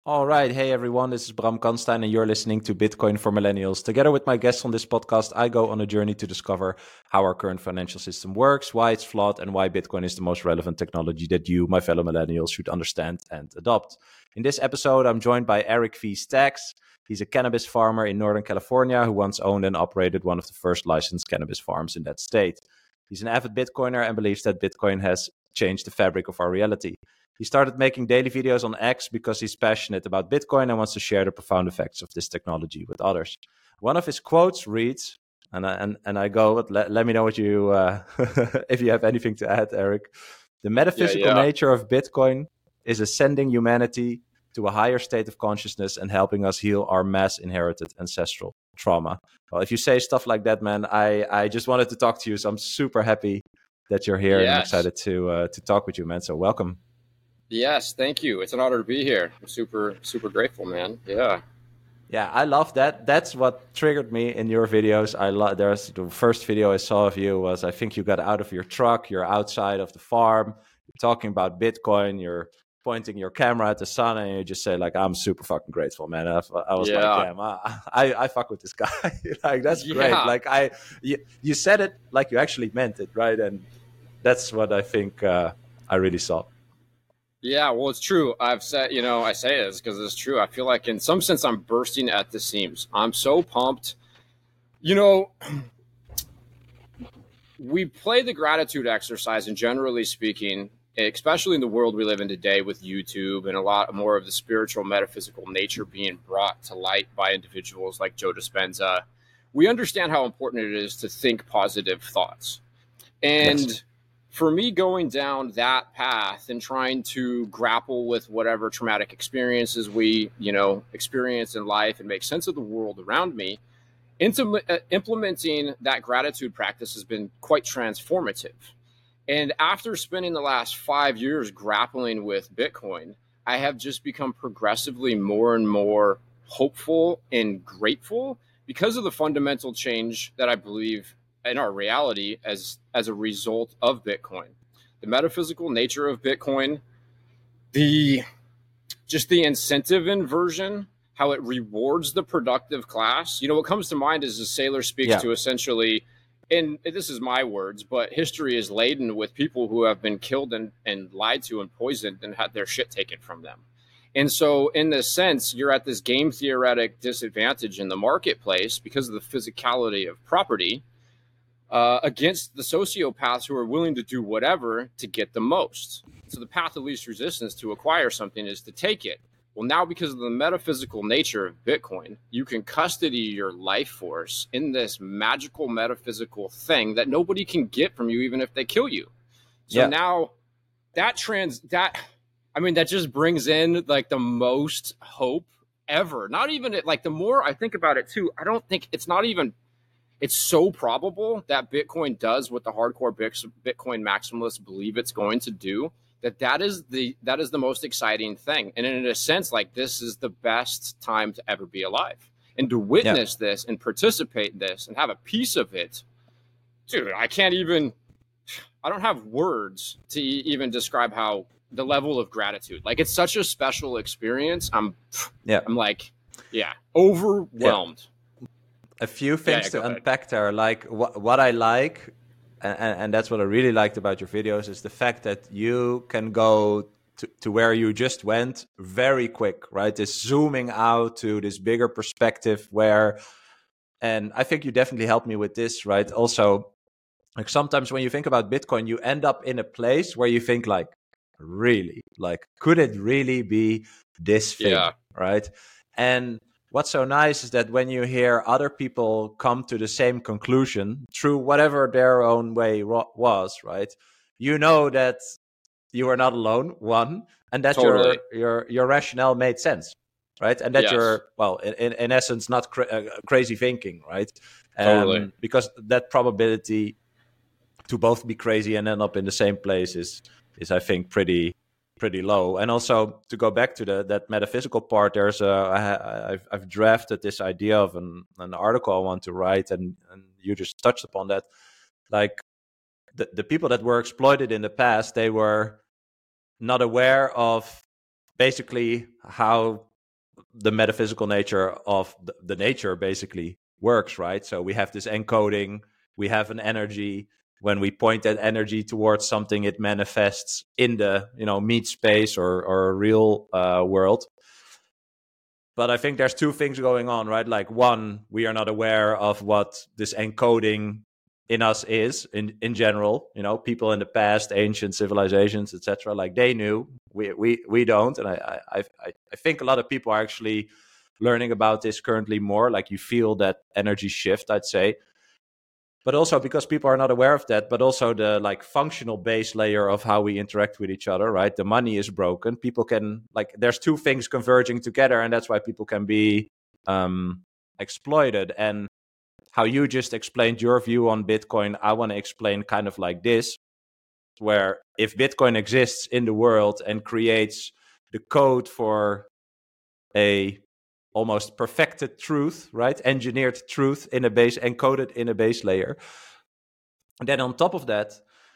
All right. Hey, everyone. This is Bram Kanstein, and you're listening to Bitcoin for Millennials. Together with my guests on this podcast, I go on a journey to discover how our current financial system works, why it's flawed, and why Bitcoin is the most relevant technology that you, my fellow millennials, should understand and adopt. In this episode, I'm joined by Eric V. Staggs. He's a cannabis farmer in Northern California who once owned and operated one of the first licensed cannabis farms in that state. He's an avid Bitcoiner and believes that Bitcoin has changed the fabric of our reality. He started making daily videos on X because he's passionate about Bitcoin and wants to share the profound effects of this technology with others. One of his quotes reads, and I go, let me know what you, if you have anything to add, Eric. The metaphysical nature of Bitcoin is ascending humanity to a higher state of consciousness and helping us heal our mass inherited ancestral trauma. Well, if you say stuff like that, man, I just wanted to talk to you. So I'm super happy that you're here and I'm excited to talk with you, man. So welcome. Yes, thank you. It's an honor to be here. I'm super grateful, man. Yeah, I love that. That's what triggered me in your videos. There's the first video I saw of you was, I think you got out of your truck, you're outside of the farm, you're talking about Bitcoin, you're pointing your camera at the sun, and you just say like, I'm super fucking grateful, man. I was like, damn, I fuck with this guy. Like, that's great. Like you said it like you actually meant it, right? And that's what I think I really saw. Yeah, well, it's true. I've said, I say this because it's true. I feel like in some sense I'm bursting at the seams. I'm so pumped. We play the gratitude exercise, and generally speaking, especially in the world we live in today with YouTube and a lot more of the spiritual metaphysical nature being brought to light by individuals like Joe Dispenza, we understand how important it is to think positive thoughts. And yes. For me, going down that path and trying to grapple with whatever traumatic experiences we, experience in life and make sense of the world around me, implementing that gratitude practice has been quite transformative. And after spending the last 5 years grappling with Bitcoin, I have just become progressively more and more hopeful and grateful because of the fundamental change that I believe in our reality as a result of Bitcoin. The metaphysical nature of Bitcoin, the incentive inversion, how it rewards the productive class. What comes to mind is Saylor speaks to essentially, and this is my words, but history is laden with people who have been killed and lied to and poisoned and had their shit taken from them. And so in this sense, you're at this game theoretic disadvantage in the marketplace because of the physicality of property, against the sociopaths who are willing to do whatever to get the most. So the path of least resistance to acquire something is to take it. Well, now because of the metaphysical nature of Bitcoin, you can custody your life force in this magical metaphysical thing that nobody can get from you, even if they kill you. So now that just brings in like the most hope ever. Not even like the more I think about it too, I don't think it's so probable that Bitcoin does what the hardcore Bitcoin maximalists believe it's going to do, that is the most exciting thing. And in a sense, like, this is the best time to ever be alive. And to witness this and participate in this and have a piece of it, dude, I don't have words to even describe how the level of gratitude. Like, it's such a special experience. I'm like, overwhelmed. A few things to unpack there. Like what I like, and that's what I really liked about your videos, is the fact that you can go to where you just went very quick, right? This zooming out to this bigger perspective and I think you definitely helped me with this, right? Also, like sometimes when you think about Bitcoin, you end up in a place where you think like, really, like, could it really be this thing, right? And what's so nice is that when you hear other people come to the same conclusion through whatever their own way was, right? You know that you are not alone, one, and that your rationale made sense, right? And that you're, well, in essence, not crazy thinking, right? Because that probability to both be crazy and end up in the same place is I think pretty low. And also to go back to that metaphysical part, there's I've drafted this idea of an article I want to write, and you just touched upon that. Like the people that were exploited in the past, they were not aware of basically how the metaphysical nature of the nature basically works, right? So we have this encoding, we have an energy. When we point that energy towards something, it manifests in the, meat space or real world. But I think there's two things going on, right? Like, one, we are not aware of what this encoding in us is in general. People in the past, ancient civilizations, etc., like they knew. We don't, and I think a lot of people are actually learning about this currently more. Like, you feel that energy shift, I'd say. But also because people are not aware of that, but also the functional base layer of how we interact with each other, right? The money is broken. People can there's two things converging together, and that's why people can be exploited. And how you just explained your view on Bitcoin, I want to explain kind of like this, where if Bitcoin exists in the world and creates the code for a almost perfected truth, right? Engineered truth in a base, encoded in a base layer. And then on top of that,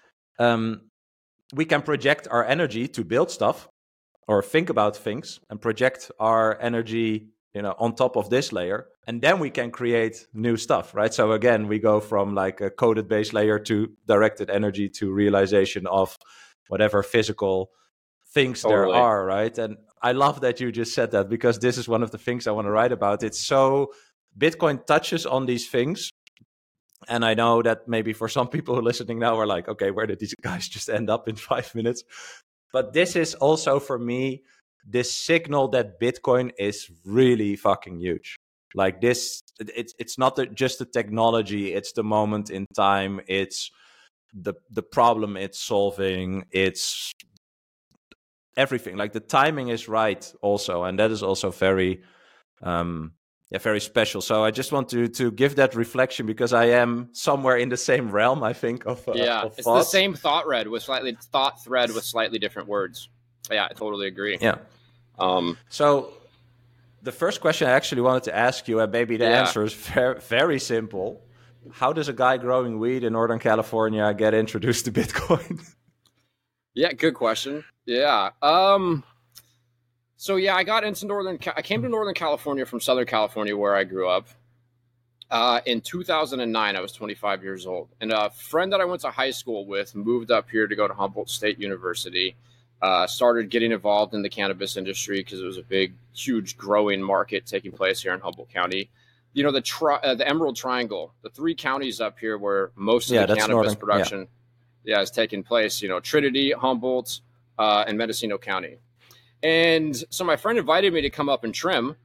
we can project our energy to build stuff or think about things and project our energy, on top of this layer. And then we can create new stuff, right? So again, we go from a coded base layer to directed energy to realization of whatever physical things there are, right? And I love that you just said that, because this is one of the things I want to write about. It's so, Bitcoin touches on these things. And I know that maybe for some people who are listening now are like, okay, where did these guys just end up in 5 minutes? But this is also for me, this signal that Bitcoin is really fucking huge. Like this, it's not just the technology, it's the moment in time, it's the problem it's solving, it's everything. Like the timing is right also, and that is also very very special. So I just want to give that reflection, because I am somewhere in the same realm, I think, of it's thoughts. The same thought thread with slightly different words. Yeah, I totally agree. Yeah. So the first question I actually wanted to ask you, and maybe the answer is very, very simple. How does a guy growing weed in Northern California get introduced to Bitcoin? Yeah, good question. Yeah. So yeah, I came to Northern California from Southern California, where I grew up. In 2009, I was 25 years old. And a friend that I went to high school with moved up here to go to Humboldt State University. Started getting involved in the cannabis industry because it was a big, huge growing market taking place here in Humboldt County. The Emerald Triangle, the three counties up here where most of the cannabis production is taking place, Trinity, Humboldt, and Mendocino County. And so my friend invited me to come up and trim.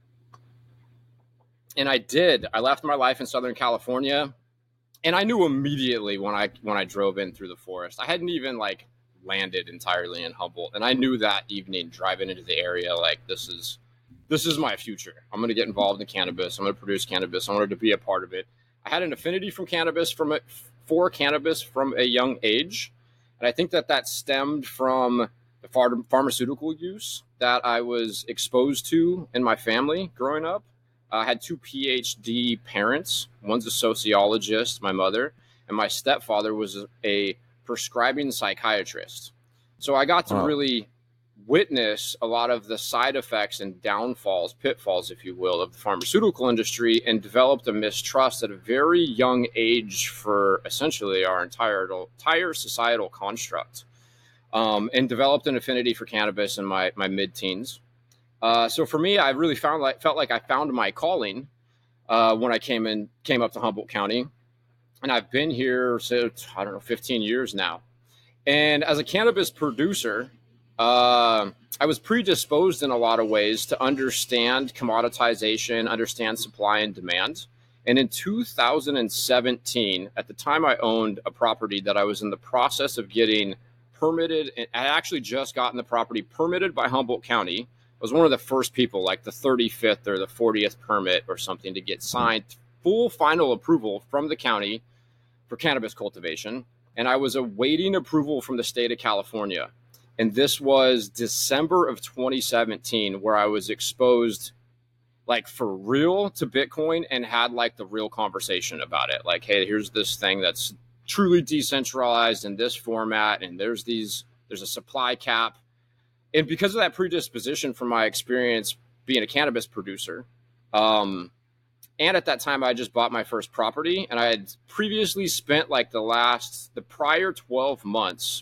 And I did. I left my life in Southern California, and I knew immediately when I drove in through the forest. I hadn't even landed entirely in Humboldt, and I knew that evening driving into the area, this is my future. I'm going to get involved in cannabis. I'm going to produce cannabis. I wanted to be a part of it. I had an affinity for cannabis from a young age, and I think that stemmed from the pharmaceutical use that I was exposed to in my family growing up. I had two PhD parents. One's a sociologist, my mother, and my stepfather was a prescribing psychiatrist. So I got to really witness a lot of the side effects and downfalls, pitfalls, if you will, of the pharmaceutical industry, and developed a mistrust at a very young age for essentially our entire societal construct, and developed an affinity for cannabis in my mid-teens. So for me, I really felt like I found my calling when I came up to Humboldt County, and I've been here since 15 years now. And as a cannabis producer, I was predisposed in a lot of ways to understand commoditization, understand supply and demand. And in 2017, at the time, I owned a property that I was in the process of getting permitted. And I actually just gotten the property permitted by Humboldt County. I was one of the first people, like the 35th or the 40th permit or something, to get signed full final approval from the county for cannabis cultivation. And I was awaiting approval from the state of California. And this was December of 2017, where I was exposed for real to Bitcoin and had the real conversation about it. Hey, here's this thing that's truly decentralized in this format, and there's a supply cap. And because of that predisposition from my experience being a cannabis producer. And at that time, I just bought my first property, and I had previously spent like the previous 12 months,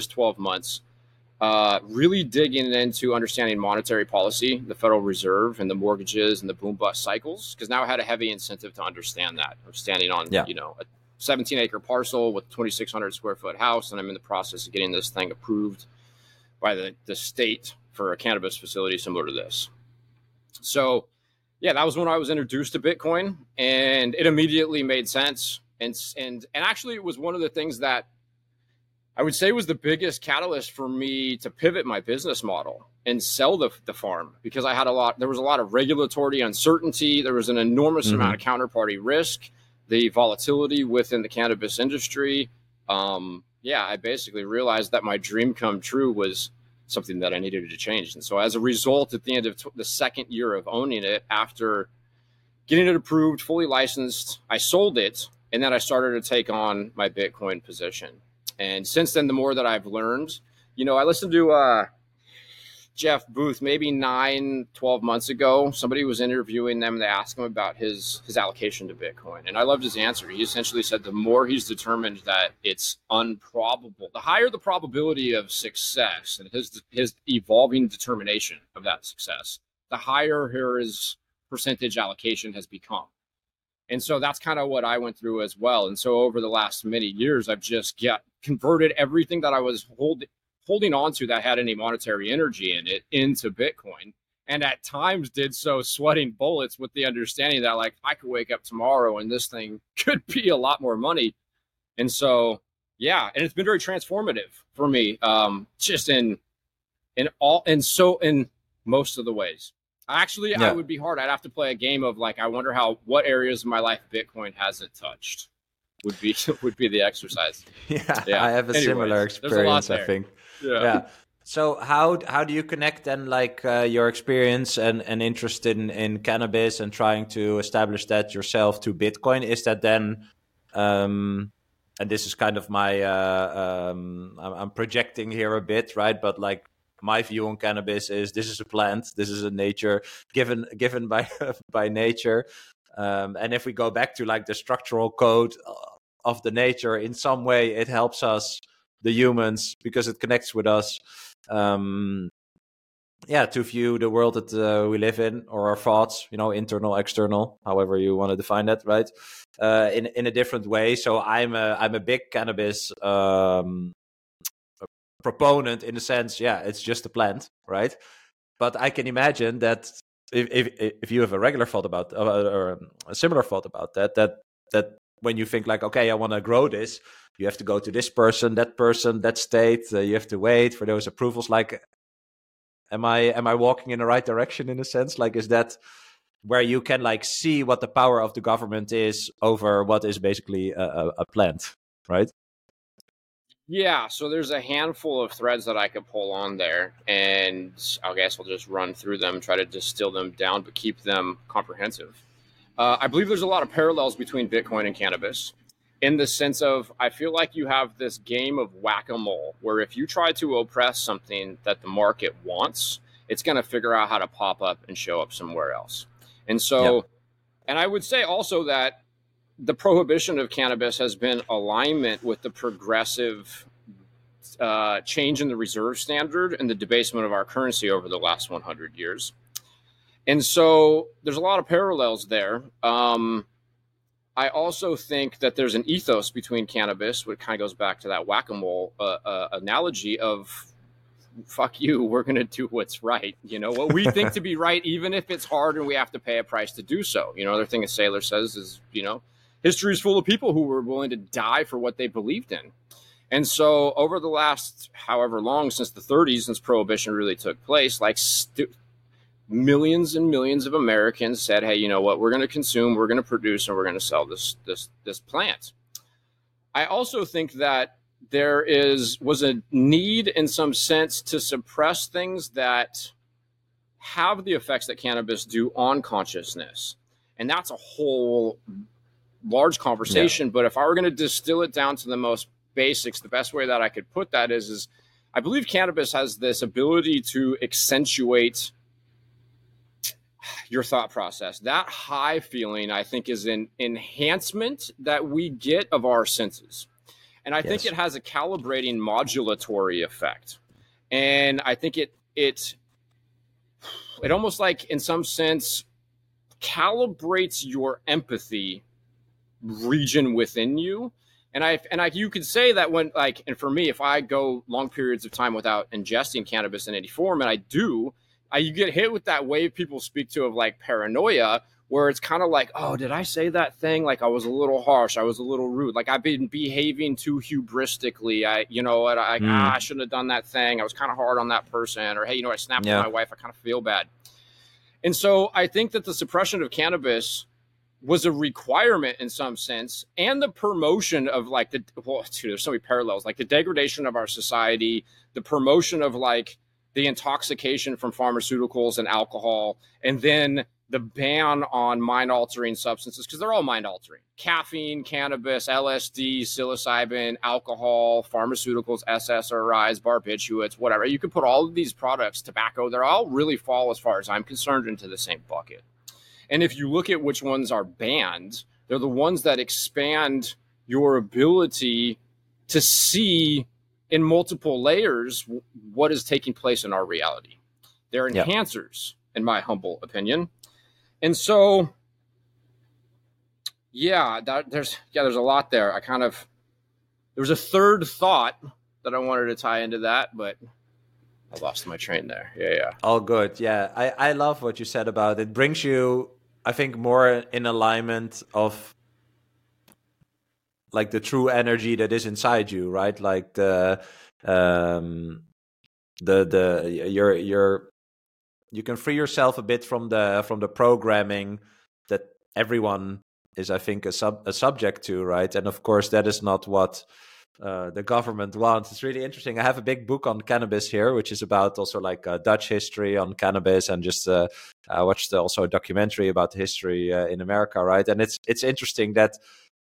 really digging into understanding monetary policy, the Federal Reserve, and the mortgages and the boom bust cycles. Because now I had a heavy incentive to understand that. I'm standing on, a 17-acre parcel with a 2,600 square foot house, and I'm in the process of getting this thing approved by the state for a cannabis facility similar to this. So, yeah, that was when I was introduced to Bitcoin, and it immediately made sense. And actually, it was one of the things that I would say was the biggest catalyst for me to pivot my business model and sell the farm, because there was a lot of regulatory uncertainty. There was an enormous amount of counterparty risk, the volatility within the cannabis industry. I basically realized that my dream come true was something that I needed to change. And so as a result, at the end of the second year of owning it, after getting it approved, fully licensed, I sold it. And then I started to take on my Bitcoin position. And since then, the more that I've learned, I listened to Jeff Booth maybe 9-12 months ago. Somebody was interviewing them. They asked him about his allocation to Bitcoin. And I loved his answer. He essentially said the more he's determined that it's improbable, the higher the probability of success and his evolving determination of that success, the higher his percentage allocation has become. And so that's kind of what I went through as well. And so over the last many years, I've just converted everything that I was holding on to that had any monetary energy in it into Bitcoin. And at times did so sweating bullets with the understanding that like I could wake up tomorrow and this thing could be a lot more money. And so, yeah, and it's been very transformative for me, just in most of the ways. Actually, I would be hard. I'd have to play a game of like, I wonder what areas of my life Bitcoin hasn't touched would be the exercise. Yeah. I have a similar experience, I think. Yeah. So how do you connect then like your experience and interest in cannabis and trying to establish that yourself to Bitcoin? Is that then, and this is kind of my, I'm projecting here a bit, right? But like, my view on cannabis is this is a plant, this is a nature given by nature, and if we go back to like the structural code of the nature, in some way it helps us, the humans, because it connects with us, to view the world that we live in, or our thoughts, internal, external, however you want to define that, right, in a different way. So I'm a big cannabis proponent in the sense, it's just a plant, right? But I can imagine that if you have a regular thought about or a similar thought about that when you think like, okay, I want to grow this, you have to go to this person, that state, you have to wait for those approvals. Like, am I walking in the right direction in a sense? Like, is that where you can like see what the power of the government is over what is basically a plant, right? Yeah, so there's a handful of threads that I could pull on there, and I guess I'll just run through them, try to distill them down, but keep them comprehensive. I believe there's a lot of parallels between Bitcoin and cannabis, in the sense of, I feel like you have this game of whack-a-mole, where if you try to oppress something that the market wants, it's going to figure out how to pop up and show up somewhere else. And so, and I would say also that the prohibition of cannabis has been alignment with the progressive change in the reserve standard and the debasement of our currency over the last 100 years. And so there's a lot of parallels there. I also think that there's an ethos between cannabis, which kind of goes back to that whack-a-mole analogy of, fuck you, we're going to do what's right. What we think to be right, even if it's hard and we have to pay a price to do so. Another thing a Saylor says is, history is full of people who were willing to die for what they believed in. And so over the last however long, since the 30s, since Prohibition really took place, like millions and millions of Americans said, hey, you know what, we're going to consume, we're going to produce, and we're going to sell this plant. I also think that there was a need in some sense to suppress things that have the effects that cannabis do on consciousness. And that's a whole large conversation, but if I were going to distill it down to the most basics, the best way that I could put that is I believe cannabis has this ability to accentuate your thought process. That high feeling, I think, is an enhancement that we get of our senses. And I think it has a calibrating modulatory effect. And I think it almost like, in some sense, calibrates your empathy region within you. And you could say that when, like, and for me, if I go long periods of time without ingesting cannabis in any form, and you get hit with that wave people speak to of like paranoia, where it's kind of like, oh, did I say that thing? Like, I was a little harsh. I was a little rude. Like, I've been behaving too hubristically. I shouldn't have done that thing. I was kind of hard on that person. Or, hey, I snapped at my wife. I kind of feel bad. And so I think that the suppression of cannabis was a requirement in some sense, and the promotion of like there's so many parallels, like the degradation of our society, the promotion of like the intoxication from pharmaceuticals and alcohol, and then the ban on mind-altering substances, because they're all mind-altering. Caffeine, cannabis, LSD, psilocybin, alcohol, pharmaceuticals, SSRIs, barbiturates, whatever. You could put all of these products, tobacco, they all really fall, as far as I'm concerned, into the same bucket. And if you look at which ones are banned, they're the ones that expand your ability to see in multiple layers what is taking place in our reality. They're enhancers, in my humble opinion. And so, there's a lot there. There was a third thought that I wanted to tie into that, but I lost my train there. Yeah. All good. Yeah, I love what you said about it. Brings you, I think, more in alignment of like the true energy that is inside you, right? Like you can free yourself a bit from the programming that everyone is, I think, a subject to, right? And of course, that is not what the government wants. It's really interesting. I have a big book on cannabis here, which is about also like Dutch history on cannabis, and just I watched also a documentary about the history in America, right? And it's interesting that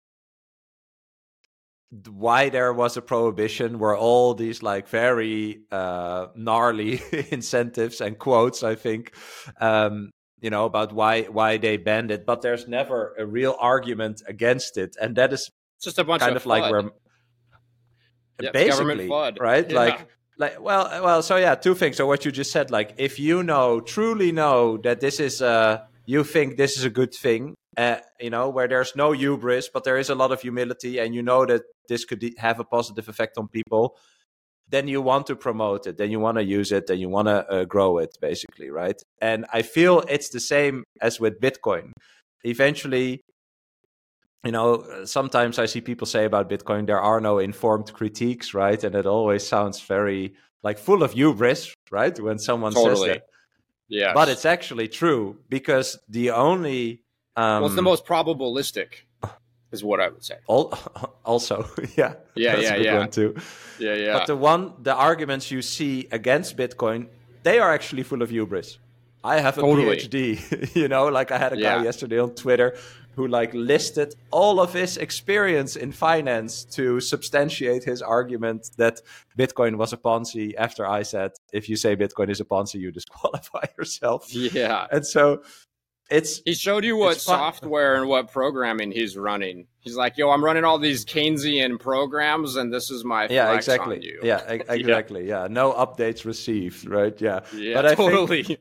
why there was a prohibition were all these like very gnarly incentives and quotes, I think, about why they banned it, but there's never a real argument against it, and that is just a bunch kind of like where basically, right? Yeah. So two things. So what you just said, like, if you truly know that this is you think this is a good thing, where there's no hubris, but there is a lot of humility, and you know that this could have a positive effect on people, then you want to promote it, then you want to use it, then you want to grow it, basically, right? And I feel it's the same as with Bitcoin. Eventually, sometimes I see people say about Bitcoin, there are no informed critiques, right? And it always sounds very like full of hubris, right? When someone says that. Yeah. But it's actually true, because the only... it's the most probabilistic, is what I would say. Also, yeah. That's a good one too. Yeah. But the arguments you see against Bitcoin, they are actually full of hubris. I have a PhD, like I had a guy yesterday on Twitter who like listed all of his experience in finance to substantiate his argument that Bitcoin was a Ponzi, after I said, if you say Bitcoin is a Ponzi, you disqualify yourself. Yeah. And so he showed you what software and what programming he's running. He's like, I'm running all these Keynesian programs, and this is my flex on you. Yeah, exactly. Yeah. No updates received, right? Yeah. Yeah, but totally.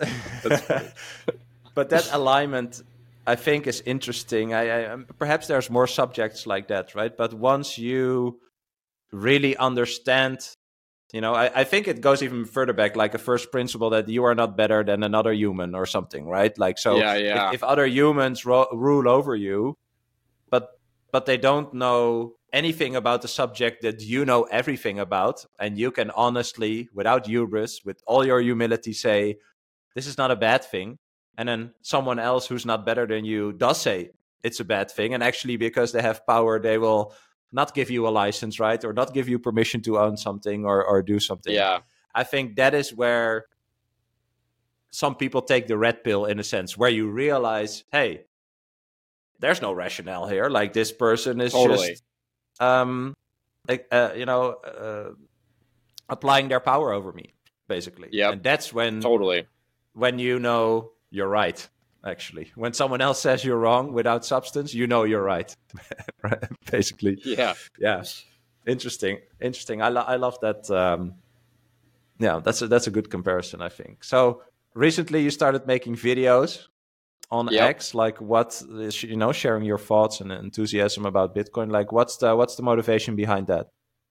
But that alignment, I think, is interesting. I perhaps there's more subjects like that, right? But once you really understand, I think it goes even further back, like a first principle that you are not better than another human or something, right? Like, so if other humans rule over you, but they don't know anything about the subject that you know everything about, and you can honestly, without hubris, with all your humility, say, this is not a bad thing. And then someone else who's not better than you does say it's a bad thing. And actually, because they have power, they will not give you a license, right? Or not give you permission to own something or do something. Yeah. I think that is where some people take the red pill, in a sense, where you realize, hey, there's no rationale here. Like, this person is just, applying their power over me, basically. Yeah. And that's when... Totally. When you're right. Actually, when someone else says you're wrong without substance, you know you're right. Basically. Yeah. Interesting. I love that. Yeah, that's a good comparison, I think. So recently you started making videos on X. Like, what is, sharing your thoughts and enthusiasm about Bitcoin? Like, what's the motivation behind that?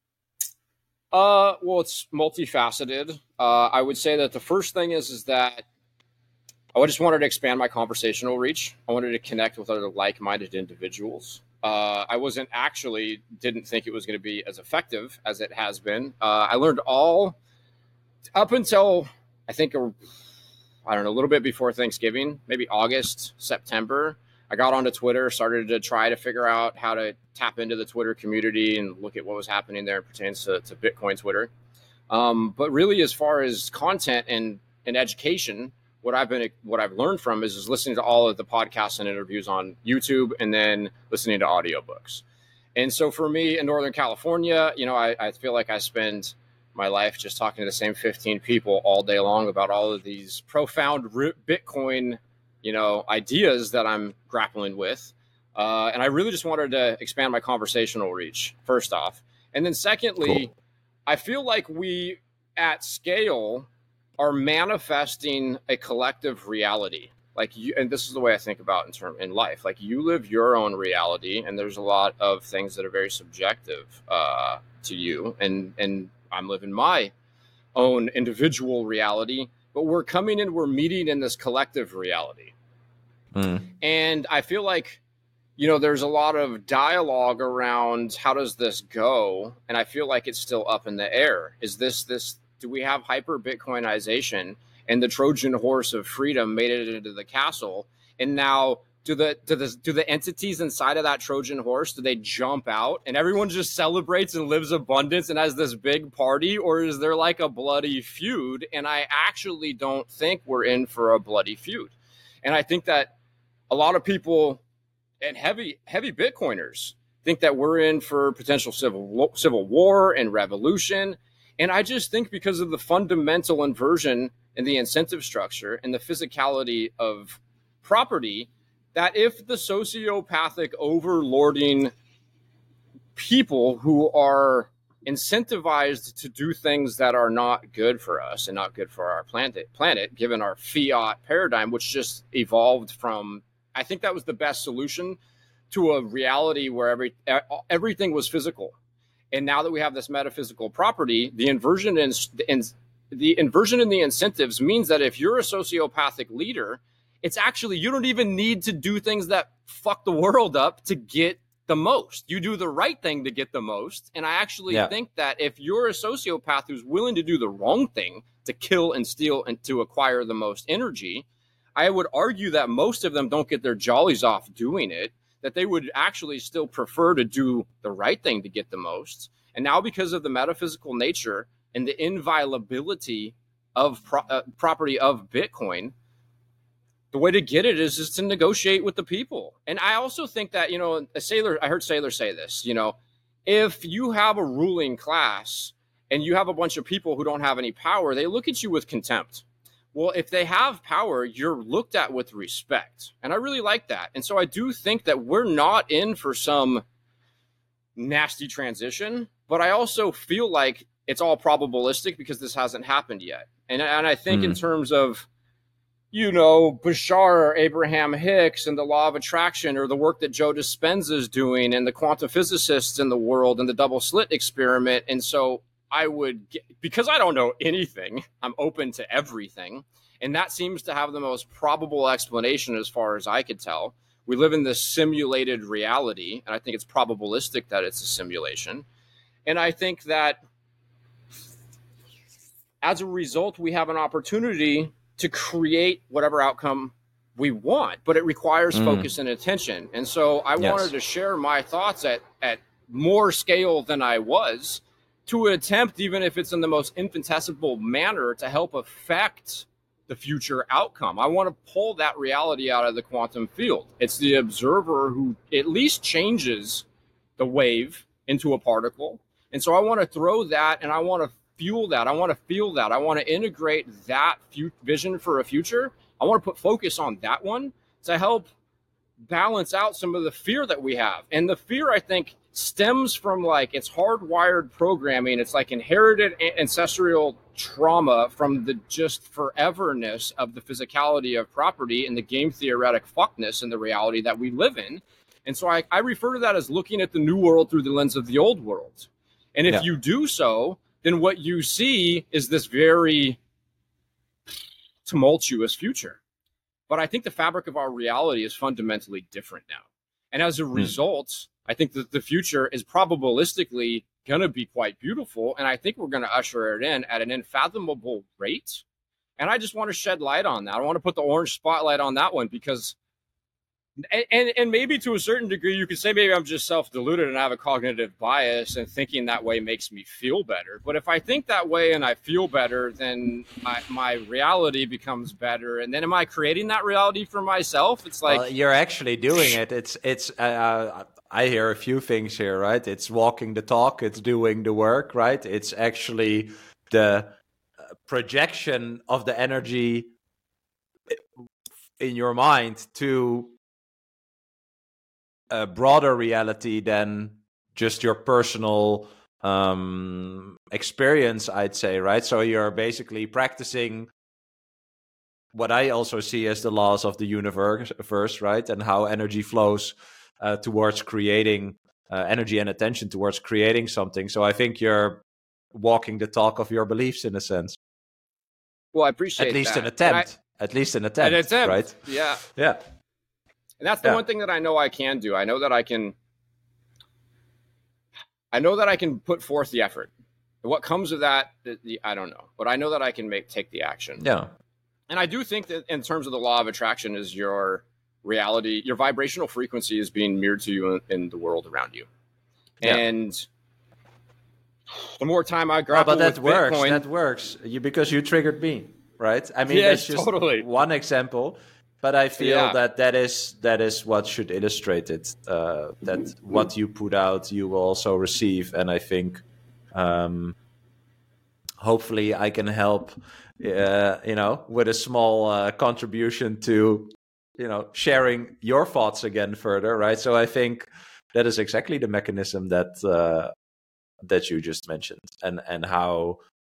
Well, it's multifaceted. I would say that the first thing is that I just wanted to expand my conversational reach. I wanted to connect with other like-minded individuals. I didn't think it was going to be as effective as it has been. I learned all up until, I think, a little bit before Thanksgiving, maybe August, September. I got onto Twitter, started to try to figure out how to tap into the Twitter community and look at what was happening there pertains to Bitcoin Twitter. But really, as far as content and education, what I've learned from is listening to all of the podcasts and interviews on YouTube, and then listening to audiobooks. And so for me in Northern California, I feel like I spend my life just talking to the same 15 people all day long about all of these profound Bitcoin, ideas that I'm grappling with. And I really just wanted to expand my conversational reach, first off. And then secondly, cool. I feel like we at scale are manifesting a collective reality. Like and this is the way I think about in life. Like, you live your own reality, and there's a lot of things that are very subjective to you. And I'm living my own individual reality, but we're meeting in this collective reality. And I feel like, there's a lot of dialogue around how does this go? And I feel like it's still up in the air. Is this, do we have hyper Bitcoinization and the Trojan horse of freedom made it into the castle? And now do the entities inside of that Trojan horse, do they jump out and everyone just celebrates and lives abundance and has this big party? Or is there like a bloody feud? And I actually don't think we're in for a bloody feud. And I think that a lot of people and heavy Bitcoiners think that we're in for potential civil war and revolution. And I just think because of the fundamental inversion in the incentive structure and the physicality of property, that if the sociopathic overlording people who are incentivized to do things that are not good for us and not good for our planet, given our fiat paradigm, which just evolved from, I think that was the best solution to a reality where everything was physical. And now that we have this metaphysical property, the inversion in the incentives means that if you're a sociopathic leader, it's actually, you don't even need to do things that fuck the world up to get the most. You do the right thing to get the most. And I actually think that if you're a sociopath who's willing to do the wrong thing to kill and steal and to acquire the most energy, I would argue that most of them don't get their jollies off doing it, that they would actually still prefer to do the right thing to get the most. And now, because of the metaphysical nature and the inviolability of property of Bitcoin, the way to get it is to negotiate with the people. And I also think that, I heard Saylor say this, if you have a ruling class and you have a bunch of people who don't have any power, they look at you with contempt. Well, if they have power, you're looked at with respect. And I really like that. And so I do think that we're not in for some nasty transition, but I also feel like it's all probabilistic because this hasn't happened yet. And I think in terms of, Bashar or Abraham Hicks and the law of attraction, or the work that Joe Dispenza is doing and the quantum physicists in the world and the double slit experiment. And so because I don't know anything, I'm open to everything. And that seems to have the most probable explanation as far as I could tell. We live in this simulated reality, and I think it's probabilistic that it's a simulation. And I think that as a result, we have an opportunity to create whatever outcome we want, but it requires focus and attention. And so I wanted to share my thoughts at more scale than I was, to attempt, even if it's in the most infinitesimal manner, to help affect the future outcome. I want to pull that reality out of the quantum field. It's the observer who at least changes the wave into a particle. And so I want to throw that, and I want to fuel that. I want to feel that. I want to integrate that vision for a future I want to put focus on that one to help balance out some of the fear that we have. And the fear, I think, stems from like it's hardwired programming. It's like inherited ancestral trauma from the just foreverness of the physicality of property and the game theoretic fuckness and the reality that we live in. And so I refer to that as looking at the new world through the lens of the old world. And if you do so, then what you see is this very tumultuous future. But I think the fabric of our reality is fundamentally different now. And as a result, I think that the future is probabilistically going to be quite beautiful. And I think we're going to usher it in at an unfathomable rate. And I just want to shed light on that. I want to put the orange spotlight on that one because, and maybe to a certain degree, you could say maybe I'm just self-deluded and I have a cognitive bias and thinking that way makes me feel better. But if I think that way and I feel better, then my reality becomes better. And then am I creating that reality for myself? It's like, well, you're actually doing it. It's I hear a few things here, right? It's walking the talk, it's doing the work, right? It's actually the projection of the energy in your mind to a broader reality than just your personal experience, I'd say, right? So you're basically practicing what I also see as the laws of the universe, right? And how energy flows towards creating energy and attention towards creating something. So I think you're walking the talk of your beliefs in a sense. Well, I appreciate at least that. an attempt. At least an attempt, right? Yeah. Yeah. And that's the one thing that I know I can do. I know that I can put forth the effort. What comes of that, I don't know. But I know that I can take the action. Yeah. And I do think that in terms of the law of attraction is your reality, your vibrational frequency is being mirrored to you in the world around you. Yeah. And the more time I grapple with Bitcoin... That works. Because you triggered me, right? I mean, that's just one example. But I feel that is what should illustrate it. That what you put out, you will also receive. And I think hopefully I can help, with a small contribution to, sharing your thoughts again further, right? So I think that is exactly the mechanism that you just mentioned, and how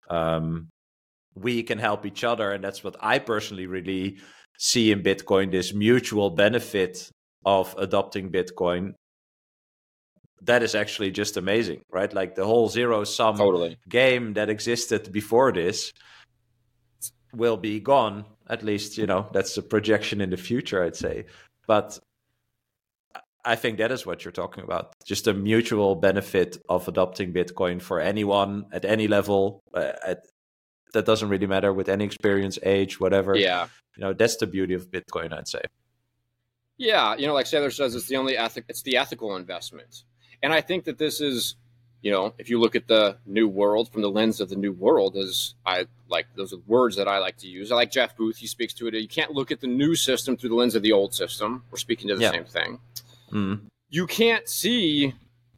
we can help each other. And that's what I personally really see in Bitcoin, this mutual benefit of adopting Bitcoin. That is actually just amazing, right? Like the whole zero-sum game that existed before this will be gone. At least, that's a projection in the future, I'd say. But I think that is what you're talking about. Just a mutual benefit of adopting Bitcoin for anyone at any level. That doesn't really matter, with any experience, age, whatever. Yeah. That's the beauty of Bitcoin, I'd say. Yeah. Like Saylor says, it's the ethical investment. And I think that this is, if you look at the new world from the lens of the new world, those are words that I like to use. I like Jeff Booth. He speaks to it. You can't look at the new system through the lens of the old system. We're speaking to the same thing. Mm. You can't see,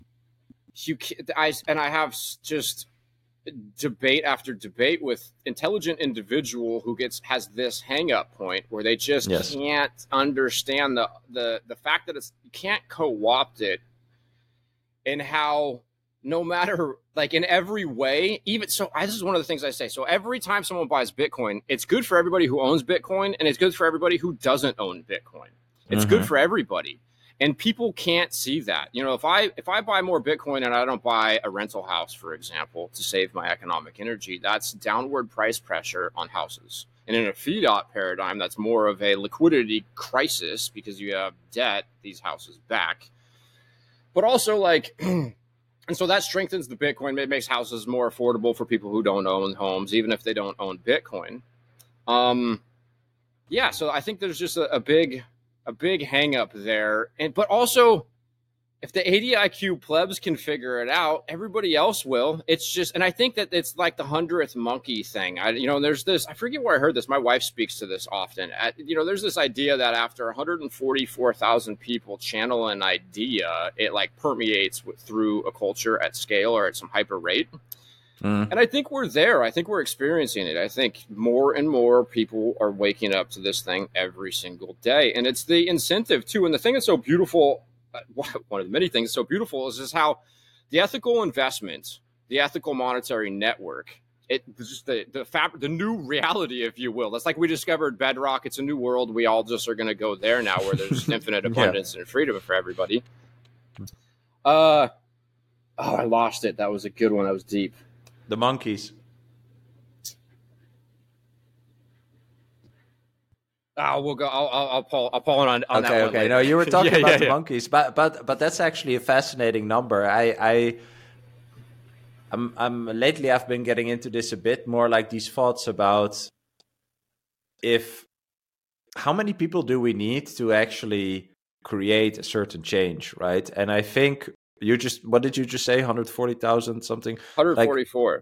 I have just debate after debate with intelligent individual who has this hang up point where they just can't understand the fact that you can't co-opt it, and how no matter, like, in every way, even so, this is one of the things I say. So every time someone buys Bitcoin, it's good for everybody who owns Bitcoin, and it's good for everybody who doesn't own Bitcoin. It's good for everybody. And people can't see that. If I buy more Bitcoin and I don't buy a rental house, for example, to save my economic energy, that's downward price pressure on houses. And in a fiat paradigm, that's more of a liquidity crisis because you have debt these houses back. But also, and so that strengthens the Bitcoin. It makes houses more affordable for people who don't own homes, even if they don't own Bitcoin. So I think there's just a big hang up there. But also, if the 80 IQ plebs can figure it out, everybody else will. It's just, and I think that it's like the 100th monkey thing. There's this, I forget where I heard this. My wife speaks to this often. There's this idea that after 144,000 people channel an idea, it like permeates through a culture at scale or at some hyper rate. Mm. And I think we're there. I think we're experiencing it. I think more and more people are waking up to this thing every single day. And it's the incentive, too. And the thing that's so beautiful, one of the many things that's so beautiful is how the ethical investment, the ethical monetary network, just the new reality, if you will. That's like we discovered Bedrock. It's a new world. We all just are going to go there now, where there's infinite abundance and freedom for everybody. I lost it. That was a good one. That was deep. The monkeys. We'll go. I'll pull on that one. Okay. No, you were talking about the monkeys, but that's actually a fascinating number. I'm lately I've been getting into this a bit more, like these thoughts about how many people do we need to actually create a certain change, right? And I think what did you just say? 140,000 something? 144.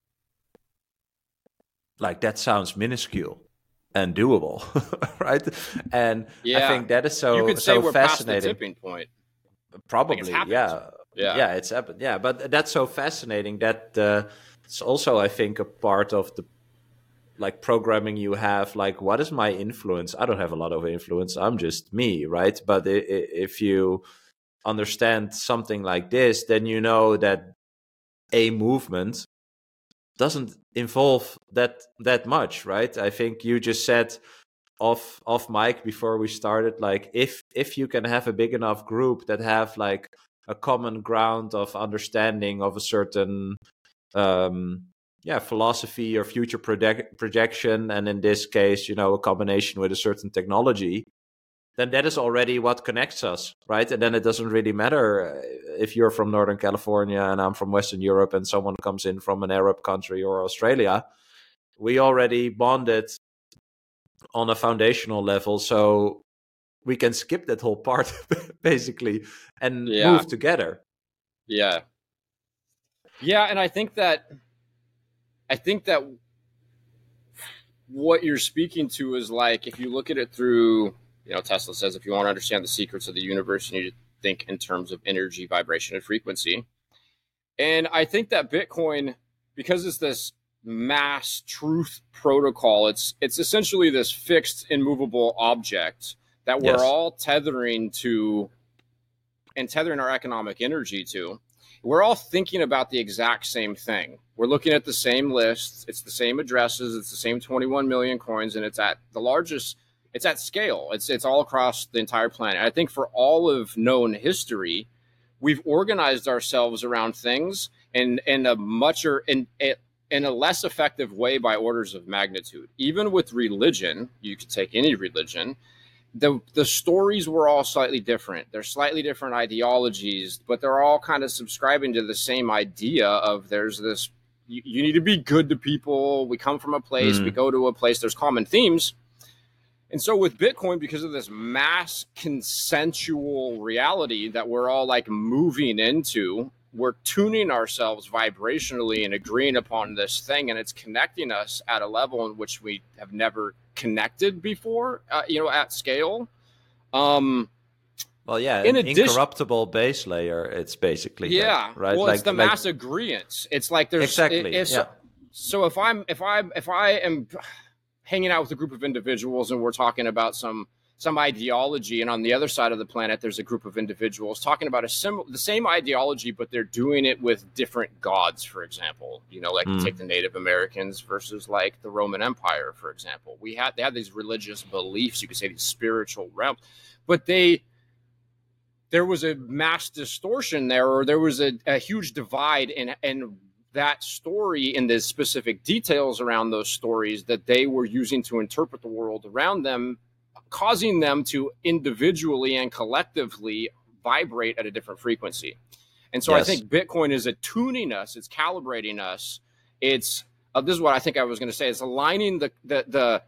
Like that sounds minuscule and doable, right? And I think that is so, you could say we're fascinating. Past the tipping point. Probably, yeah, it's happened. Yeah, but that's so fascinating that it's also, I think, a part of the like programming you have. Like, what is my influence? I don't have a lot of influence. I'm just me, right? But if you understand something like this, then you know that a movement doesn't involve that much, right? I think you just said off mic before we started, like if you can have a big enough group that have like a common ground of understanding of a certain philosophy or future projection, and in this case, a combination with a certain technology, then that is already what connects us, right? And then it doesn't really matter if you're from Northern California and I'm from Western Europe and someone comes in from an Arab country or Australia. We already bonded on a foundational level, so we can skip that whole part basically and move together. Yeah, and I think that what you're speaking to is like, if you look at it through, Tesla says, if you want to understand the secrets of the universe, you need to think in terms of energy, vibration, and frequency. And I think that Bitcoin, because it's this mass truth protocol, it's essentially this fixed, immovable object that we're all tethering to and tethering our economic energy to. We're all thinking about the exact same thing. We're looking at the same lists. It's the same addresses. It's the same 21 million coins, and it's at the largest. It's at scale. It's all across the entire planet. I think for all of known history, we've organized ourselves around things in a less effective way by orders of magnitude. Even with religion, you could take any religion. The stories were all slightly different. They're slightly different ideologies, but they're all kind of subscribing to the same idea of there's this, you need to be good to people. We come from a place, we go to a place, there's common themes. And so with Bitcoin, because of this mass consensual reality that we're all like moving into, we're tuning ourselves vibrationally and agreeing upon this thing, and it's connecting us at a level in which we have never connected before, at scale. An incorruptible base layer. It's basically right. Well, it's the mass agreement. It's like there's exactly. So if I am hanging out with a group of individuals and we're talking about some ideology, and on the other side of the planet there's a group of individuals talking about the same ideology, but they're doing it with different gods, for example, take the Native Americans versus like the Roman Empire, for example. They had these religious beliefs, you could say these spiritual realms, but there was a mass distortion there, or there was a huge divide in that story, and the specific details around those stories that they were using to interpret the world around them, causing them to individually and collectively vibrate at a different frequency. And so I think Bitcoin is attuning us, it's calibrating us. It's this is what I think I was going to say. It's aligning the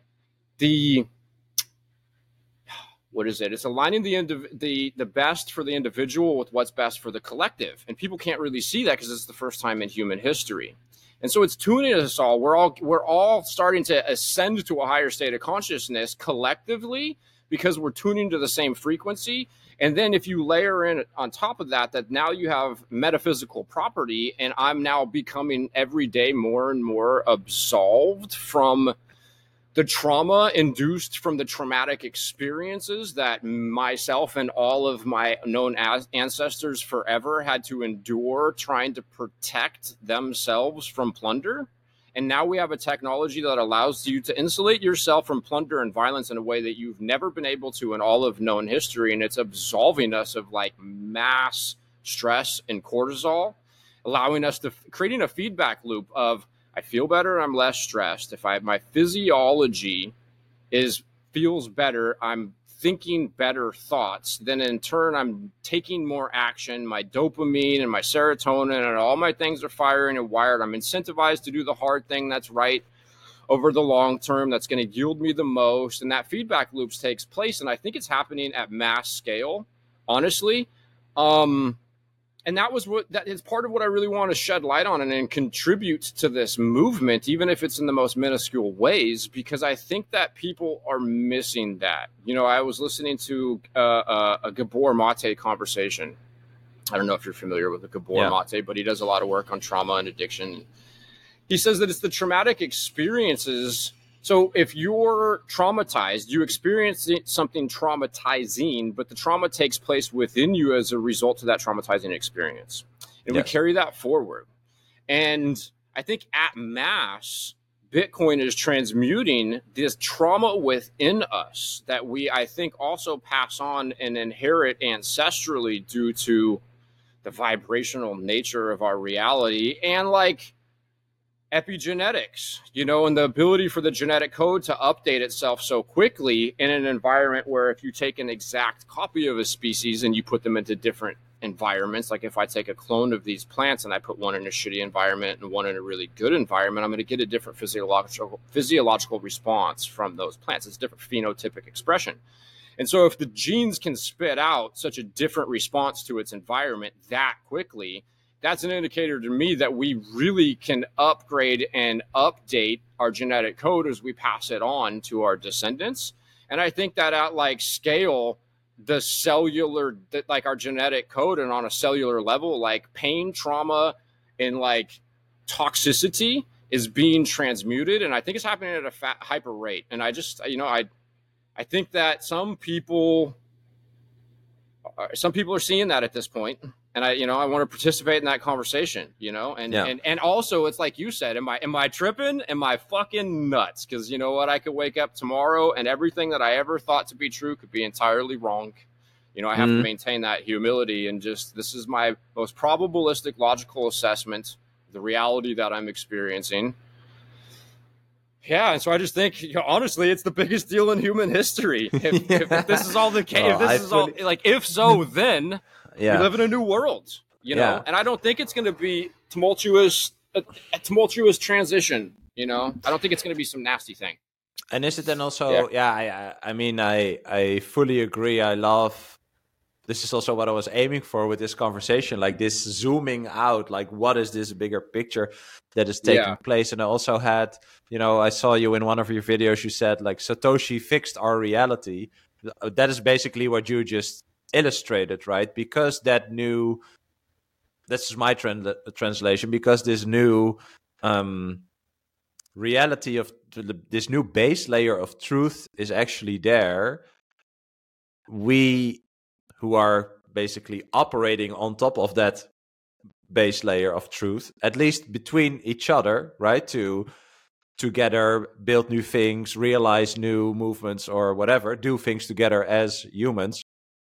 what is it? It's aligning the best for the individual with what's best for the collective. And people can't really see that because it's the first time in human history. And so it's tuning us all. We're all starting to ascend to a higher state of consciousness collectively, because we're tuning to the same frequency. And then if you layer in on top of that, that now you have metaphysical property, and I'm now becoming every day more and more absolved from the trauma induced from the traumatic experiences that myself and all of my known ancestors forever had to endure trying to protect themselves from plunder. And now we have a technology that allows you to insulate yourself from plunder and violence in a way that you've never been able to in all of known history. And it's absolving us of like mass stress and cortisol, allowing us to creating a feedback loop of, I feel better, I'm less stressed. If my physiology feels better, I'm thinking better thoughts, then in turn I'm taking more action. My dopamine and my serotonin and all my things are firing and wired. I'm incentivized to do the hard thing that's right over the long term, that's going to yield me the most. And that feedback loops takes place. And I think it's happening at mass scale, honestly. And that is part of what I really want to shed light on and contribute to this movement, even if it's in the most minuscule ways, because I think that people are missing that. You know, I was listening to a Gabor Mate conversation. I don't know if you're familiar with the Gabor Mate, but he does a lot of work on trauma and addiction. He says that it's the traumatic experiences. So if you're traumatized, you experience something traumatizing, but the trauma takes place within you as a result of that traumatizing experience. And we carry that forward. And I think at mass, Bitcoin is transmuting this trauma within us that we, I think, also pass on and inherit ancestrally due to the vibrational nature of our reality and like epigenetics, you know, and the ability for the genetic code to update itself so quickly in an environment where if you take an exact copy of a species and you put them into different environments, like if I take a clone of these plants and I put one in a shitty environment and one in a really good environment, I'm going to get a different physiological response from those plants. It's a different phenotypic expression. And so if the genes can spit out such a different response to its environment that quickly, that's an indicator to me that we really can upgrade and update our genetic code as we pass it on to our descendants. And I think that at like scale, the cellular, like our genetic code and on a cellular level, like pain, trauma, and like toxicity is being transmuted. And I think it's happening at a hyper rate. And I just, you know, I think that some people are seeing that at this point. And I want to participate in that conversation, you know, and also it's like you said, am I tripping? Am I fucking nuts? Because you know what? I could wake up tomorrow and everything that I ever thought to be true could be entirely wrong. You know, I have to maintain that humility and just, this is my most probabilistic logical assessment, the reality that I'm experiencing. Yeah, and so I just think, you know, honestly, it's the biggest deal in human history. If this is all the case, if so, then we live in a new world, you know. And I don't think it's going to be a tumultuous transition. You know, I don't think it's going to be some nasty thing. And is it then also? I mean, I fully agree. I love. This is also what I was aiming for with this conversation, like this zooming out, like what is this bigger picture that is taking place? And I also had, you know, I saw you in one of your videos, you said like Satoshi fixed our reality. That is basically what you just illustrated, right? Because that new, this is my translation, because this new reality of this new base layer of truth is actually there. We who are basically operating on top of that base layer of truth, at least between each other, right? To together build new things, realize new movements or whatever, do things together as humans.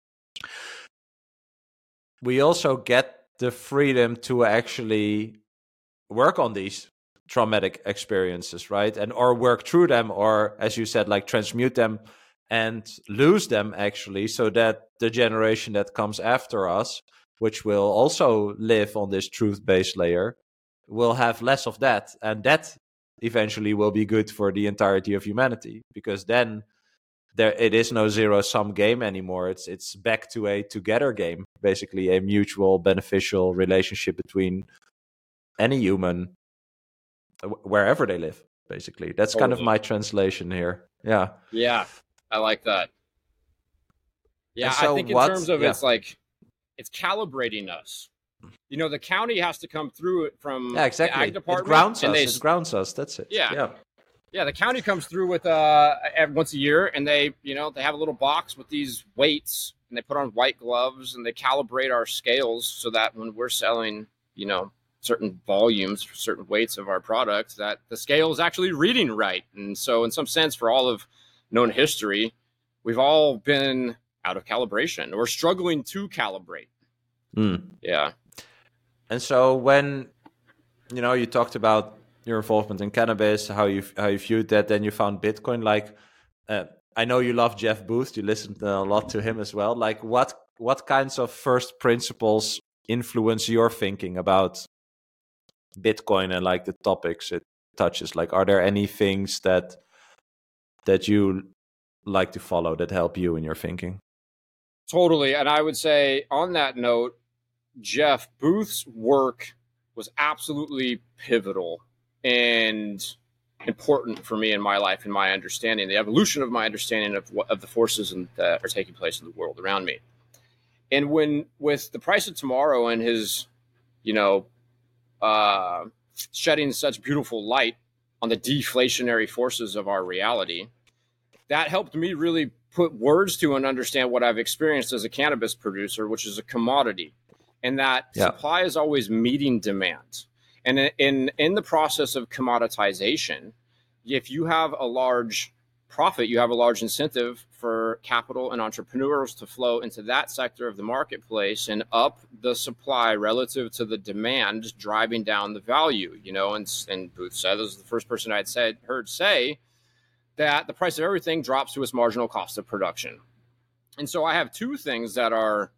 We also get the freedom to actually work on these traumatic experiences, right? And or work through them, or as you said, like transmute them and lose them actually, so that the generation that comes after us, which will also live on this truth-based layer, will have less of that. And that eventually will be good for the entirety of humanity, because then it is no zero-sum game anymore. It's back to a together game, basically a mutual beneficial relationship between any human, wherever they live, basically. That's kind of my translation here. Yeah. Yeah, I like that. Yeah, so I think in terms of it's calibrating us. The county has to come through it from the ag department. It grounds us. That's it. Yeah, the county comes through with once a year, and they have a little box with these weights, and they put on white gloves, and they calibrate our scales so that when we're selling, certain volumes, certain weights of our product, that the scale is actually reading right. And so in some sense, for all of known history, we've all been out of calibration or struggling to calibrate. Yeah. And so when, you talked about your involvement in cannabis, how you viewed that, then you found Bitcoin. Like, I know you love Jeff Booth. You listened a lot to him as well. Like, what kinds of first principles influence your thinking about Bitcoin and like the topics it touches? Like, are there any things that you like to follow that help you in your thinking? Totally. And I would say on that note, Jeff Booth's work was absolutely pivotal and important for me in my life and my understanding, the evolution of my understanding of the forces that are taking place in the world around me. And with The Price of Tomorrow and his, shedding such beautiful light on the deflationary forces of our reality, that helped me really put words to and understand what I've experienced as a cannabis producer, which is a commodity, and that supply is always meeting demand. And in the process of commoditization, if you have a large profit, you have a large incentive for capital and entrepreneurs to flow into that sector of the marketplace and up the supply relative to the demand, driving down the value. And Booth said, this is the first person I'd heard say that the price of everything drops to its marginal cost of production. And so I have three things that are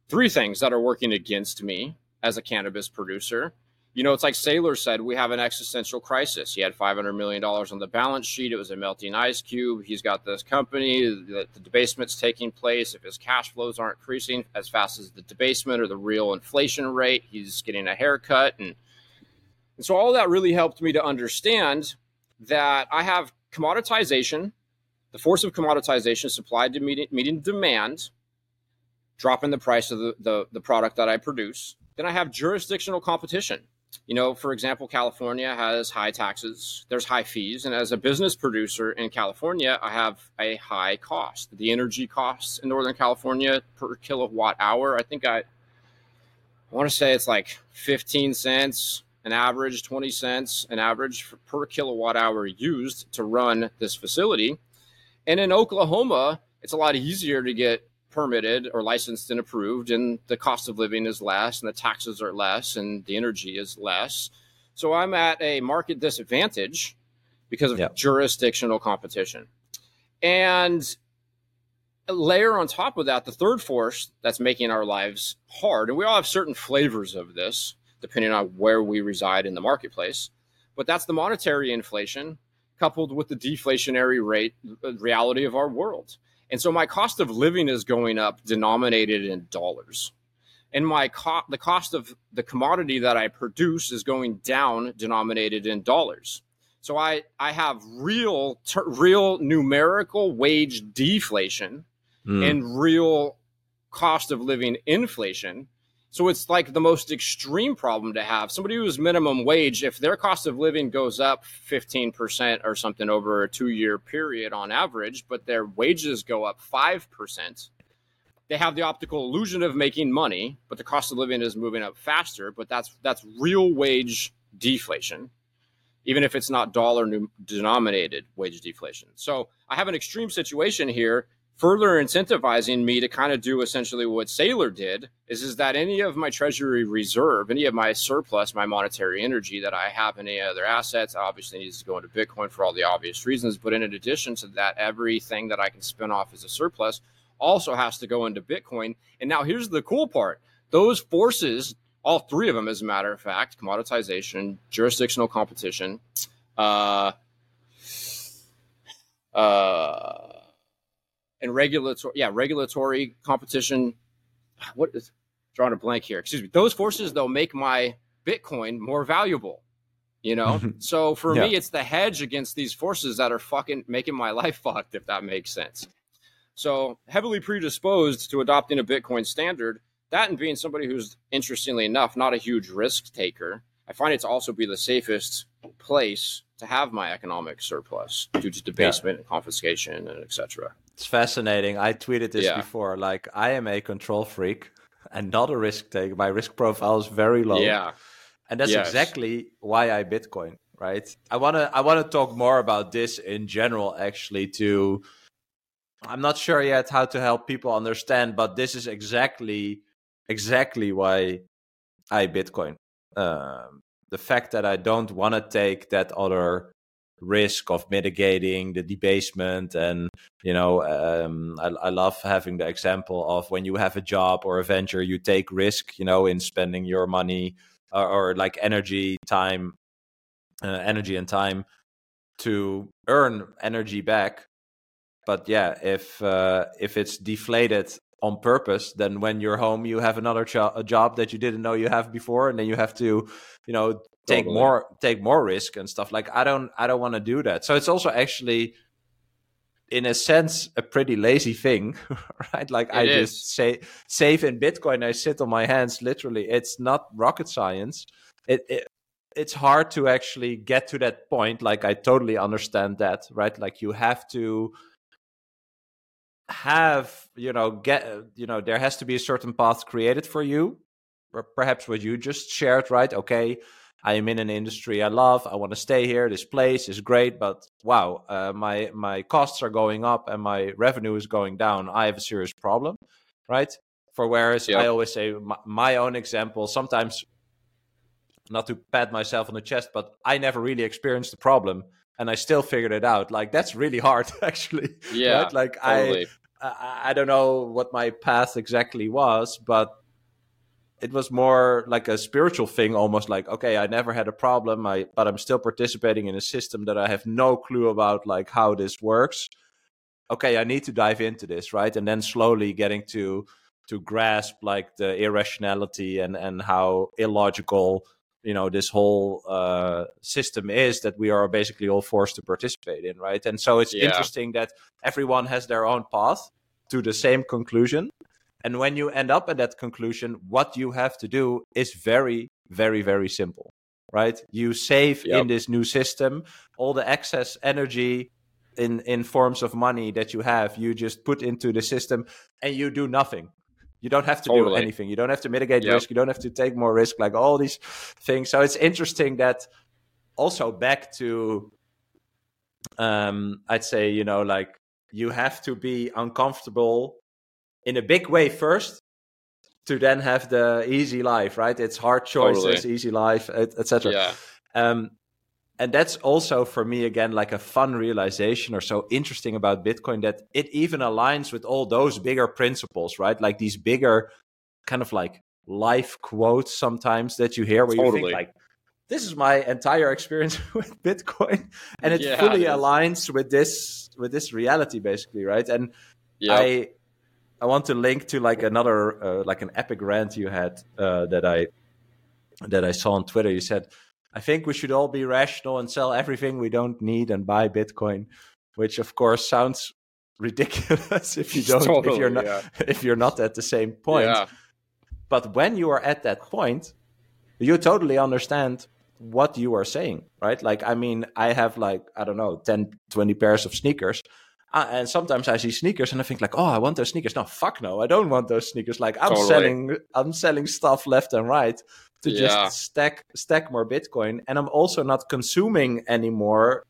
working against me as a cannabis producer. It's like Saylor said, we have an existential crisis. He had $500 million on the balance sheet. It was a melting ice cube. He's got this company, the debasement's taking place. If his cash flows aren't increasing as fast as the debasement or the real inflation rate, he's getting a haircut. And so all that really helped me to understand that I have commoditization, the force of commoditization, supply to meeting demand, dropping the price of the product that I produce. Then I have jurisdictional competition. For example, California has high taxes, there's high fees. And as a business producer in California, I have a high cost. The energy costs in Northern California per kilowatt hour, I want to say it's like 15 cents an average, 20 cents an average per kilowatt hour used to run this facility. And in Oklahoma, it's a lot easier to get permitted or licensed and approved, and the cost of living is less, and the taxes are less, and the energy is less. So I'm at a market disadvantage because of jurisdictional competition. And layer on top of that, the third force that's making our lives hard, and we all have certain flavors of this, depending on where we reside in the marketplace, but that's the monetary inflation coupled with the deflationary reality of our world. And so my cost of living is going up denominated in dollars. And the cost of the commodity that I produce is going down denominated in dollars. So I have real numerical wage deflation and real cost of living inflation. So it's like the most extreme problem to have. Somebody who's minimum wage, if their cost of living goes up 15% or something over a 2-year period on average, but their wages go up 5%, they have the optical illusion of making money, but the cost of living is moving up faster. But that's real wage deflation, even if it's not dollar denominated wage deflation. So I have an extreme situation here, further incentivizing me to kind of do essentially what Saylor did, is that any of my treasury reserve, any of my surplus, my monetary energy that I have, any other assets, obviously needs to go into Bitcoin for all the obvious reasons. But in addition to that, everything that I can spin off as a surplus also has to go into Bitcoin. And now here's the cool part. Those forces, all three of them, as a matter of fact, commoditization, jurisdictional competition, and regulatory competition. What is drawing a blank here? Excuse me. Those forces, though, make my Bitcoin more valuable. So for me, it's the hedge against these forces that are fucking making my life fucked, if that makes sense. So heavily predisposed to adopting a Bitcoin standard, that and being somebody who's, interestingly enough, not a huge risk taker, I find it to also be the safest place to have my economic surplus due to debasement and confiscation and etc. It's fascinating. I tweeted this before. Like, I am a control freak and not a risk taker. My risk profile is very low. Yeah. And that's exactly why I Bitcoin, right? I wanna talk more about this in general, actually, too. I'm not sure yet how to help people understand, but this is exactly why I Bitcoin. The fact that I don't want to take that other risk of mitigating the debasement, and I love having the example of when you have a job or a venture, you take risk, in spending your money or like energy and time to earn energy back. But if it's deflated on purpose, then when you're home, you have another a job that you didn't know you have before, and then you have to, take more risk and stuff. Like, I don't want to do that. So it's also actually, in a sense, a pretty lazy thing, right? Like, just save in Bitcoin. I sit on my hands, literally. It's not rocket science. It's hard to actually get to that point. Like, I totally understand that, right? Like, you have to have, there has to be a certain path created for you. Or perhaps what you just shared, right? Okay, I am in an industry I love. I want to stay here. This place is great, but wow, my costs are going up and my revenue is going down. I have a serious problem, right? Whereas I always say my own example, sometimes, not to pat myself on the chest, but I never really experienced the problem and I still figured it out. Like, that's really hard, actually. Yeah, right? Like, totally. I don't know what my path exactly was, but it was more like a spiritual thing, almost like, okay, I never had a problem, but I'm still participating in a system that I have no clue about, like, how this works. Okay, I need to dive into this, right? And then slowly getting to grasp, like, the irrationality and how illogical, this whole system is that we are basically all forced to participate in, right? And so it's interesting that everyone has their own path to the same conclusion. And when you end up at that conclusion, what you have to do is very, very, very simple, right? You save in this new system all the excess energy in forms of money that you have. You just put into the system and you do nothing. You don't have to do anything. You don't have to mitigate risk. You don't have to take more risk, like all these things. So it's interesting that also back to, I'd say, like, you have to be uncomfortable in a big way first to then have the easy life, right? It's hard choices, easy life, etc. Yeah. And that's also, for me, again, like a fun realization or so interesting about Bitcoin, that it even aligns with all those bigger principles, right? Like these bigger kind of like life quotes sometimes that you hear where you think like, this is my entire experience with Bitcoin. And it fully aligns with this reality, basically, right? And I want to link to like another, like an epic rant you had that I saw on Twitter. You said, I think we should all be rational and sell everything we don't need and buy Bitcoin, which of course sounds ridiculous if you don't, if you're not at the same point. Yeah. But when you are at that point, you totally understand what you are saying, right? Like, I mean, I have like, I don't know, 10, 20 pairs of sneakers. And sometimes I see sneakers and I think like, oh, I want those sneakers. No, fuck no, I don't want those sneakers. Like, I'm selling stuff left and right to just stack more Bitcoin. And I'm also not consuming anymore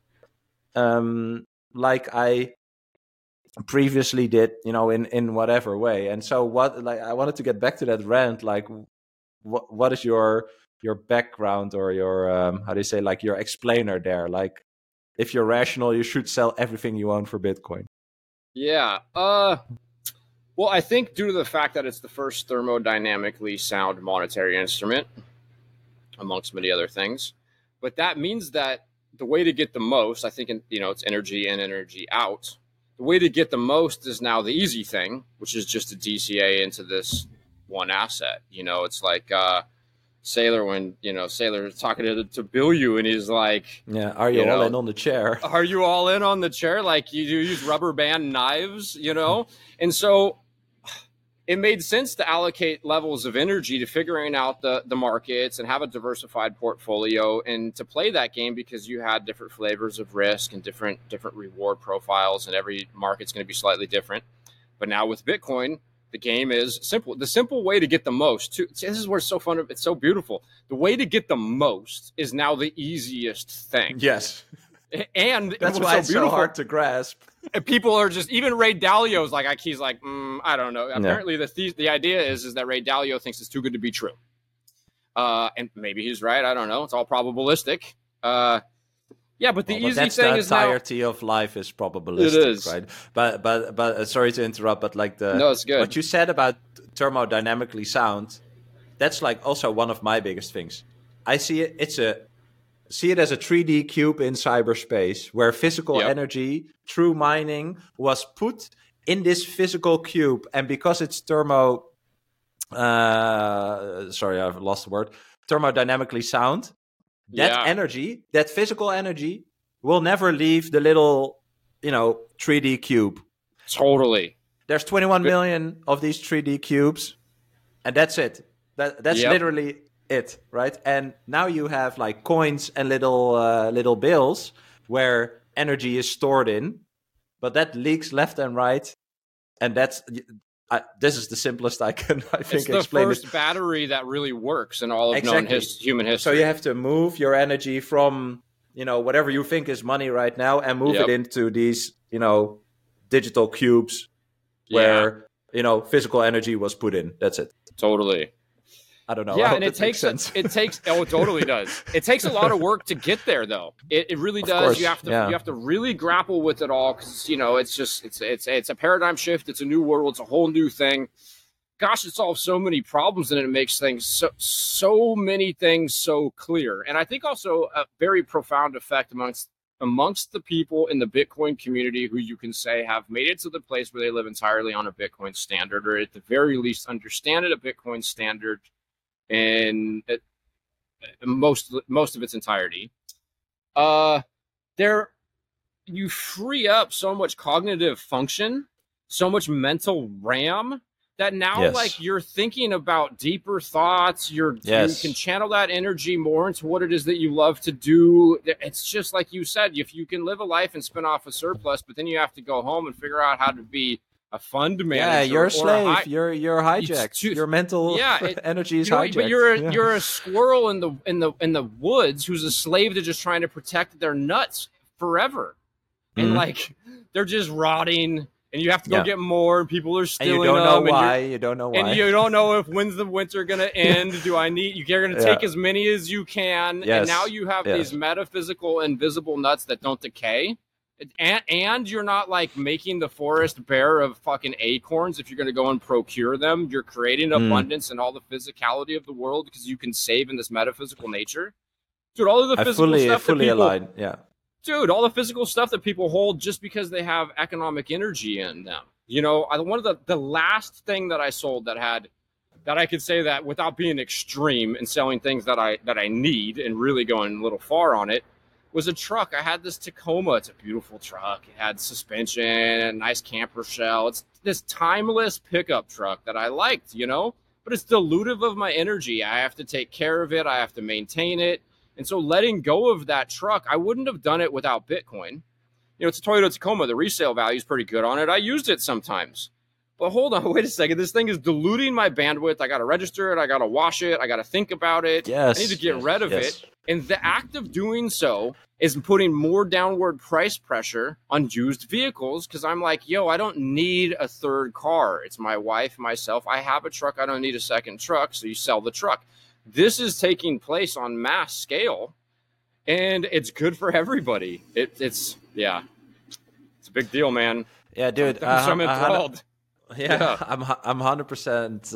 like I previously did, in whatever way. And so I wanted to get back to that rant. Like, what is your background or your, how do you say, like your explainer there? Like, if you're rational, you should sell everything you own for Bitcoin. Yeah. Well, I think due to the fact that it's the first thermodynamically sound monetary instrument, amongst many other things. But that means that the way to get the most, I think, it's energy in, energy out. The way to get the most is now the easy thing, which is just to DCA into this one asset. It's like Sailor when, Sailor's talking to Bilyu and he's like, yeah, are you all in on the chair? Are you all in on the chair? Like you use rubber band knives, And so it made sense to allocate levels of energy to figuring out the markets and have a diversified portfolio and to play that game because you had different flavors of risk and different reward profiles, and every market's going to be slightly different. But now with Bitcoin, the game is simple. The simple way to get the most, this is where it's so fun. It's so beautiful. The way to get the most is now the easiest thing. Yes. And that's why it's so hard to grasp. And people are just, even Ray Dalio's like, he's like, I don't know. Apparently the idea is that Ray Dalio thinks it's too good to be true. And maybe he's right. I don't know. It's all probabilistic. Yeah, but the easy thing is now... the entirety of life is probabilistic, it is. Right? But sorry to interrupt, but like no, it's good. What you said about thermodynamically sound, that's like also one of my biggest things. I see it, see it as a 3D cube in cyberspace where physical energy through mining was put in this physical cube, and because it's sorry, I've lost the word, thermodynamically sound, that energy, that physical energy, will never leave the little, 3D cube. Totally. There's 21 million of these 3D cubes, and that's it. That's literally it, right? And now you have like coins and little bills where energy is stored in, but that leaks left and right, and that's... this is the simplest I think explain. It's the first battery that really works in all of known human history. So you have to move your energy from, whatever you think is money right now and move it into these, digital cubes where, physical energy was put in. That's it. Totally. I don't know. Yeah, and it takes it totally does. It takes a lot of work to get there, though. It really does. Course, you have to really grapple with it all because it's a paradigm shift. It's a new world. It's a whole new thing. Gosh, it solves so many problems and it makes things so many things so clear. And I think also a very profound effect amongst the people in the Bitcoin community who you can say have made it to the place where they live entirely on a Bitcoin standard, or at the very least understand it a Bitcoin standard in most of its entirety. You free up so much cognitive function, so much mental RAM, that now like you're thinking about deeper thoughts. You can channel that energy more into what it is that you love to do. It's just like you said, if you can live a life and spin off a surplus, but then you have to go home and figure out how to be a fund manager. Yeah, you're a slave. You're hijacked. Your mental energy is hijacked. But you're a squirrel in the woods who's a slave to just trying to protect their nuts forever, and like they're just rotting. And you have to go get more, and people are stealing them. You don't know why. You don't know why. And you don't know when's the winter going to end. You're going to take as many as you can. Yes. And now you have these metaphysical, invisible nuts that don't decay. And you're not like making the forest bare of fucking acorns if you're going to go and procure them. You're creating abundance and all the physicality of the world because you can save in this metaphysical nature. Dude, all of the physical stuff that people... aligned, yeah. Dude, all the physical stuff that people hold just because they have economic energy in them. One of the last thing that I sold that I could say that without being extreme and selling things that I need and really going a little far on it was a truck. I had this Tacoma. It's a beautiful truck. It had suspension, a nice camper shell. It's this timeless pickup truck that I liked, but it's dilutive of my energy. I have to take care of it. I have to maintain it. And so letting go of that truck, I wouldn't have done it without Bitcoin. It's a Toyota Tacoma. The resale value is pretty good on it. I used it sometimes. But hold on, wait a second. This thing is diluting my bandwidth. I got to register it. I got to wash it. I got to think about it. Yes. I need to get rid of it. And the act of doing so is putting more downward price pressure on used vehicles because I'm like, I don't need a third car. It's my wife, myself. I have a truck. I don't need a second truck. So you sell the truck. This is taking place on mass scale, and it's good for everybody. It's a big deal, man. Yeah, dude. I'm enthralled. I'm 100%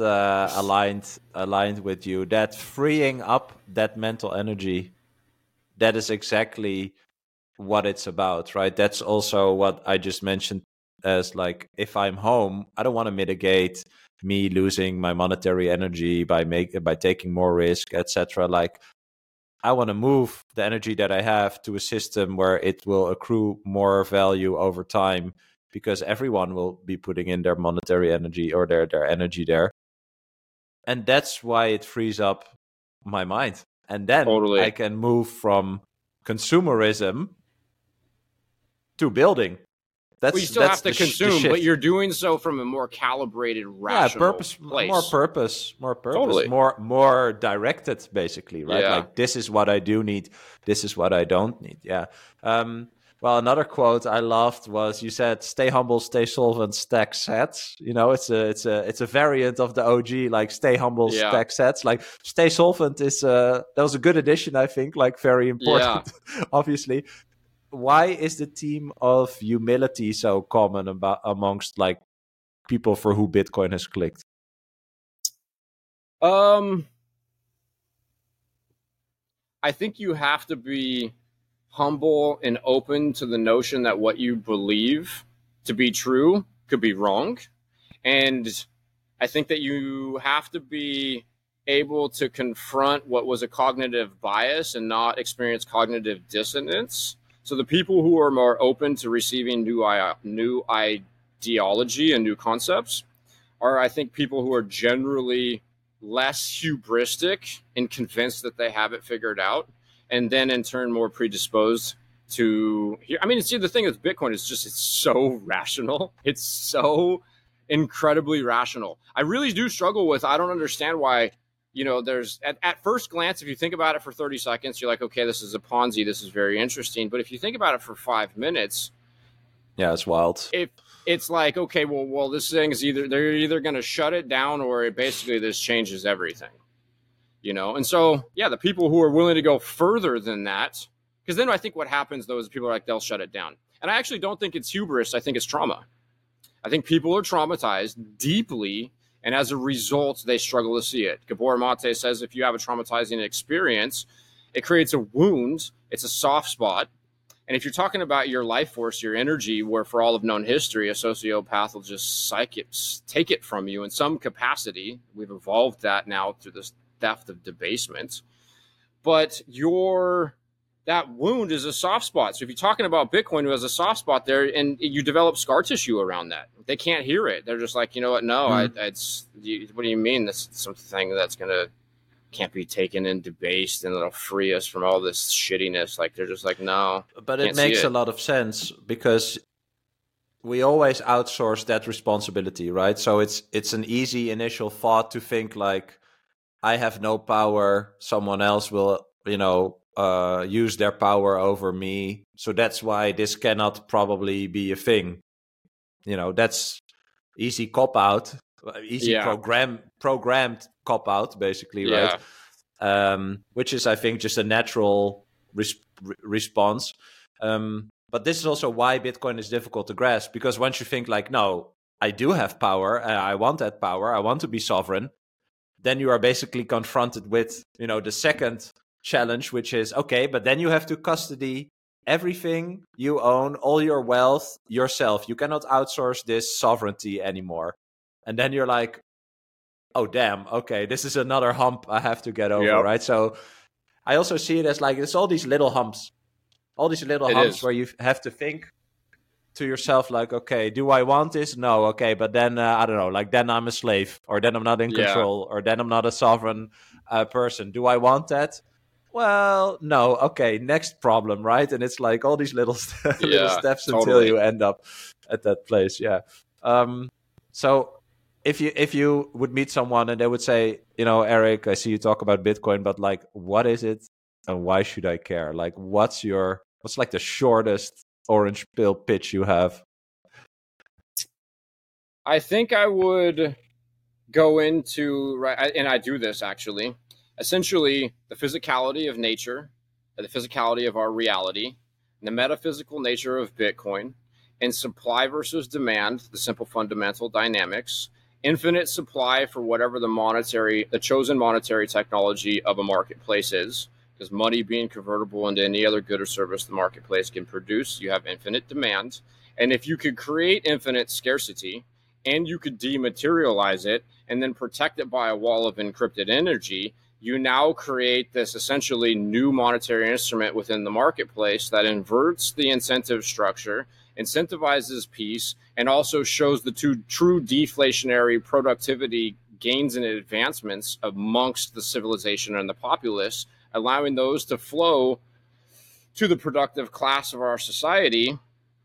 aligned with you. That freeing up that mental energy, that is exactly what it's about, right? That's also what I just mentioned as like, if I'm home, I don't want to mitigate me losing my monetary energy by taking more risk, etc. Like, I want to move the energy that I have to a system where it will accrue more value over time, because everyone will be putting in their monetary energy or their energy there. And that's why it frees up my mind. And then I can move from consumerism to building. Well, you still have to consume, but you're doing so from a more calibrated, rational place. More purpose, totally. more directed, basically, right? Yeah. Like, this is what I do need, this is what I don't need. Yeah. Well, another quote I loved was, you said, "Stay humble, stay solvent, stack sats." You know, it's a variant of the OG, like, stay humble, stack sats. Like, stay solvent is that was a good addition, I think, like, very important, obviously. Why is the theme of humility so common amongst, like, people for who Bitcoin has clicked? I think you have to be humble and open to the notion that what you believe to be true could be wrong. And I think that you have to be able to confront what was a cognitive bias and not experience cognitive dissonance. So the people who are more open to receiving new ideology and new concepts are, I think, people who are generally less hubristic and convinced that they have it figured out, and then in turn more predisposed to hear. I mean, see, the thing with Bitcoin is just, it's so rational. It's so incredibly rational. I really do struggle with, I don't understand why, you know, there's at first glance, if you think about it for 30 seconds, you're like, okay, this is a Ponzi. This is very interesting. But if you think about it for 5 minutes, yeah, it's wild. It's like, okay, well, this thing is they're either going to shut it down, or basically this changes everything, you know? And so, yeah, the people who are willing to go further than that, because then I think what happens, though, is people are like, they'll shut it down. And I actually don't think it's hubris. I think it's trauma. I think people are traumatized deeply, and as a result, they struggle to see it. Gabor Mate says, if you have a traumatizing experience, it creates a wound. It's a soft spot. And if you're talking about your life force, your energy, where for all of known history, a sociopath will just take it from you in some capacity. We've evolved that now through this theft of debasement. But that wound is a soft spot. So if you're talking about Bitcoin, who has a soft spot there, and you develop scar tissue around that, they can't hear it. They're just like, you know what? No, what do you mean? This is something that's can't be taken and debased, and it'll free us from all this shittiness. Like, they're just like, no. But it makes a lot of sense, because we always outsource that responsibility, right? So it's an easy initial thought to think like, I have no power, someone else will, use their power over me. So that's why this cannot probably be a thing. That's easy cop-out, programmed cop-out, basically, right? Which is, I think, just a natural response. But this is also why Bitcoin is difficult to grasp, because once you think like, no, I do have power, I want that power, I want to be sovereign, then you are basically confronted with, the second challenge, which is, okay, but then you have to custody everything you own, all your wealth, yourself. You cannot outsource this sovereignty anymore. And then you're like, oh, damn, okay, this is another hump I have to get over, right? So I also see it as like, it's all these little humps. Where you have to think to yourself, like, okay, do I want this? No, okay, but then, I don't know, like, then I'm a slave, or then I'm not in control, or then I'm not a sovereign person. Do I want that? Well, no, okay, next problem, right? And it's like all these little steps until you end up at that place, So if you would meet someone and they would say, Eric, I see you talk about Bitcoin, but like, what is it? And why should I care? Like, what's like the shortest orange pill pitch you have? I think I would go into, and I do this actually, essentially the physicality of nature, the physicality of our reality, and the metaphysical nature of Bitcoin, and supply versus demand, the simple fundamental dynamics, infinite supply for whatever the chosen monetary technology of a marketplace is. Because money being convertible into any other good or service the marketplace can produce, you have infinite demand. And if you could create infinite scarcity and you could dematerialize it and then protect it by a wall of encrypted energy, you now create this essentially new monetary instrument within the marketplace that inverts the incentive structure, incentivizes peace, and also shows the true deflationary productivity gains and advancements amongst the civilization and the populace, allowing those to flow to the productive class of our society.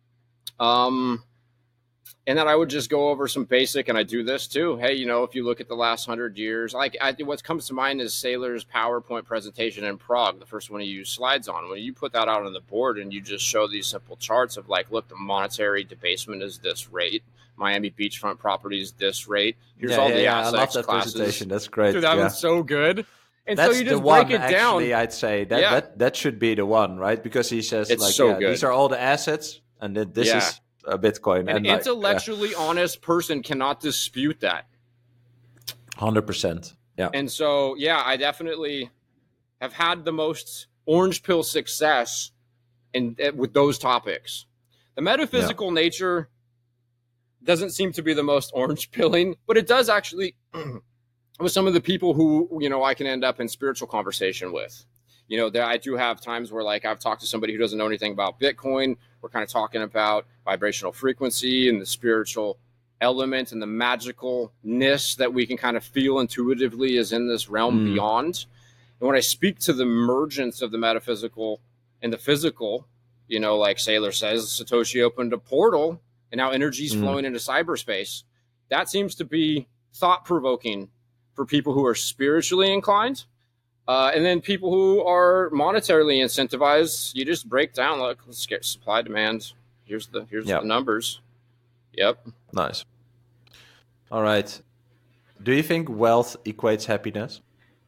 And then I would just go over some basic, and I do this too. Hey, you know, if you look at the last 100 years, what comes to mind is Saylor's PowerPoint presentation in Prague, the first one he used slides on. When you put that out on the board and you just show these simple charts of like, look, the monetary debasement is this rate, Miami beachfront properties this rate. Here's all the assets I love that classes. presentation. That's great. Dude, that was so good. And that's so you just the one, break it down. Actually, I'd say that should be the one, right? Because he says it's so good. These are all the assets, and then this is a Bitcoin. An intellectually honest person cannot dispute that. 100%. Yeah. And so, I definitely have had the most orange pill success with those topics. The metaphysical nature doesn't seem to be the most orange pilling, but it does actually with some of the people who, you know, I can end up in spiritual conversation with. You know, I do have times where, like, I've talked to somebody who doesn't know anything about Bitcoin. We're kind of talking about vibrational frequency and the spiritual element and the magicalness that we can kind of feel intuitively is in this realm beyond. And when I speak to the emergence of the metaphysical and the physical, you know, like Saylor says, Satoshi opened a portal and now energy is flowing into cyberspace. That seems to be thought-provoking for people who are spiritually inclined. And then people who are monetarily incentivized, you just break down, look, let's get supply demand. Here's the numbers. Yep. Nice. All right. Do you think wealth equates happiness?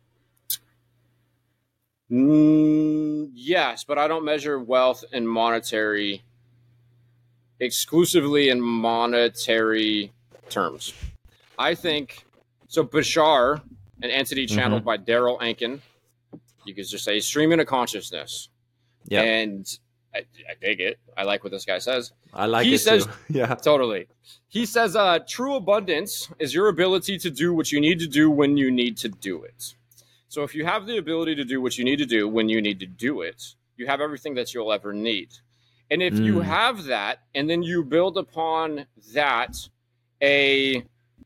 Yes, but I don't measure wealth in exclusively in monetary terms. I think, so Bashar, an entity channeled by Daryl Ankin, you could just say streaming of consciousness. Yeah. And I dig it. I like what this guy says. I like it too. Yeah. Totally. He says, true abundance is your ability to do what you need to do when you need to do it. So if you have the ability to do what you need to do when you need to do it, you have everything that you'll ever need. And if you have that, and then you build upon that a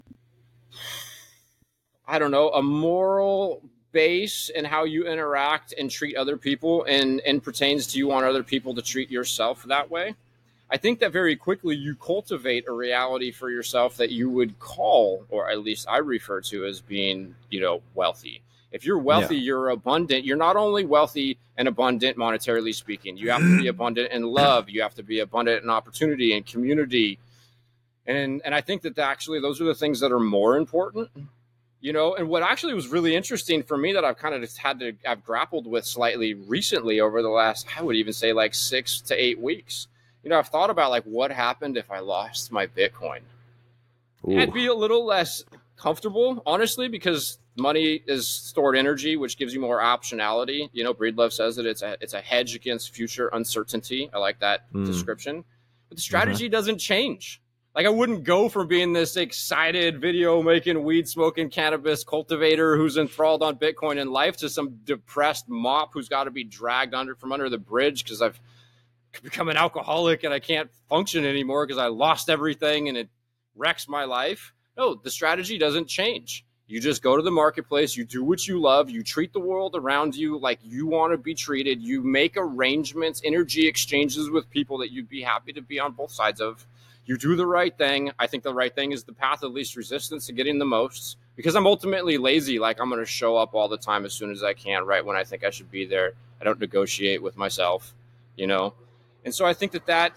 moral base in how you interact and treat other people and pertains to you want other people to treat yourself that way, I think that very quickly you cultivate a reality for yourself that you would call, or at least I refer to as being, you know, wealthy. If you're wealthy, you're abundant. You're not only wealthy and abundant monetarily speaking. You have to be abundant in love. You have to be abundant in opportunity and community. And I think that actually those are the things that are more important. You know, and what actually was really interesting for me that I've kind of just I've grappled with slightly recently over the last, I would even say like 6 to 8 weeks. You know, I've thought about like what happened if I lost my Bitcoin. Ooh. I'd be a little less comfortable, honestly, because money is stored energy, which gives you more optionality. You know, Breedlove says that it's a hedge against future uncertainty. I like that description. But the strategy doesn't change. Like, I wouldn't go from being this excited video-making, weed-smoking cannabis cultivator who's enthralled on Bitcoin in life to some depressed mop who's got to be dragged from under the bridge because I've become an alcoholic and I can't function anymore because I lost everything and it wrecks my life. No, the strategy doesn't change. You just go to the marketplace, you do what you love, you treat the world around you like you want to be treated, you make arrangements, energy exchanges with people that you'd be happy to be on both sides of. You do the right thing. I think the right thing is the path of least resistance to getting the most, because I'm ultimately lazy. Like, I'm going to show up all the time as soon as I can, right when I think I should be there. I don't negotiate with myself, you know? And so I think that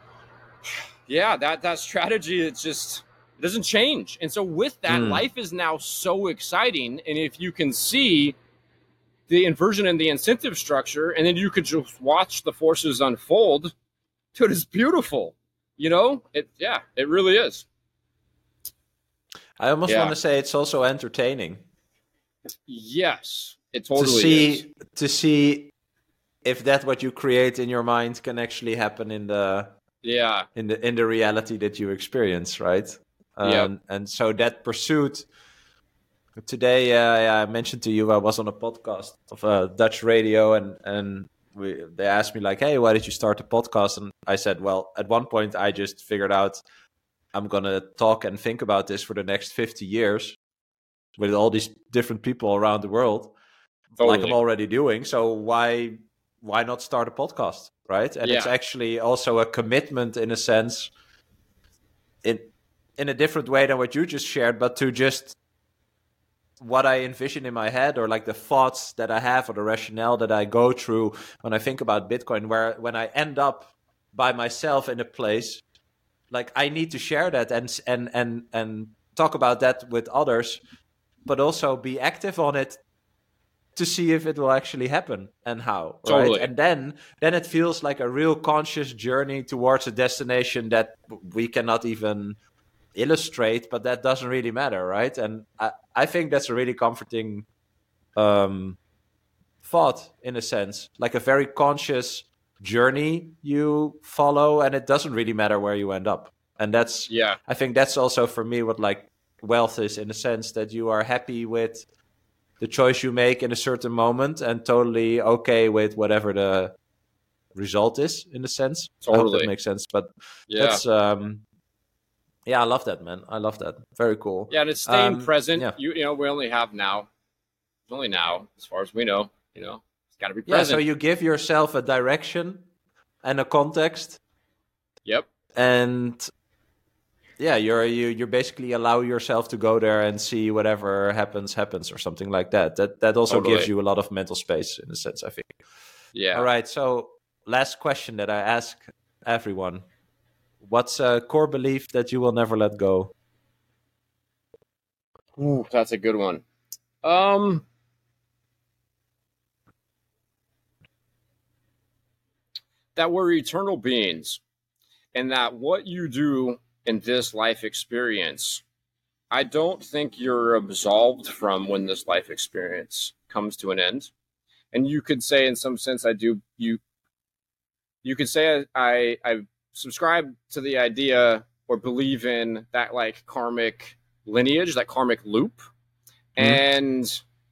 strategy, it doesn't change. And so with that, life is now so exciting. And if you can see the inversion in the incentive structure, and then you could just watch the forces unfold, dude, it's beautiful. You know, it really is. I almost want to say it's also entertaining. Yes, it totally is. To see if that what you create in your mind can actually happen in the reality that you experience, right? And so that pursuit. Today, I mentioned to you I was on a podcast of Dutch radio, and they asked me like, "Hey, why did you start a podcast?" And I said, "Well, at one point, I just figured out I'm gonna talk and think about this for the next 50 years with all these different people around the world, like I'm already doing. So why not start a podcast, right?" And it's actually also a commitment in a sense, in a different way than what you just shared, but to just what I envision in my head, or like the thoughts that I have, or the rationale that I go through when I think about Bitcoin, where when I end up by myself in a place, like I need to share that and talk about that with others, but also be active on it to see if it will actually happen and how. Totally. Right? And then it feels like a real conscious journey towards a destination that we cannot even illustrate, but that doesn't really matter, right? And I think that's a really comforting thought, in a sense, like a very conscious journey you follow, and it doesn't really matter where you end up. And that's I think that's also for me what like wealth is, in a sense that you are happy with the choice you make in a certain moment and totally okay with whatever the result is, in a sense. Totally. I hope that makes sense, but that's I love that, man. I love that. Very cool. Yeah, and it's staying present. You know, we only have now. It's only now, as far as we know. You know, it's got to be present. Yeah, so you give yourself a direction and a context. Yep. And you're basically allow yourself to go there and see whatever happens, or something like that. That also gives you a lot of mental space, in a sense, I think. Yeah. All right. So last question that I ask everyone. What's a core belief that you will never let go? Ooh, that's a good one. That we're eternal beings, and that what you do in this life experience, I don't think you're absolved from when this life experience comes to an end. And you could say, in some sense, you could say I subscribe to the idea or believe in that like karmic lineage, that karmic loop. And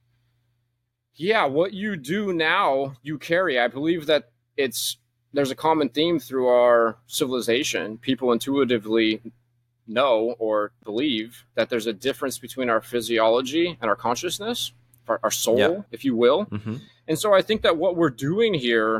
what you do now, you carry. I believe that there's a common theme through our civilization. People intuitively know or believe that there's a difference between our physiology and our consciousness, our soul, if you will. And so I think that what we're doing here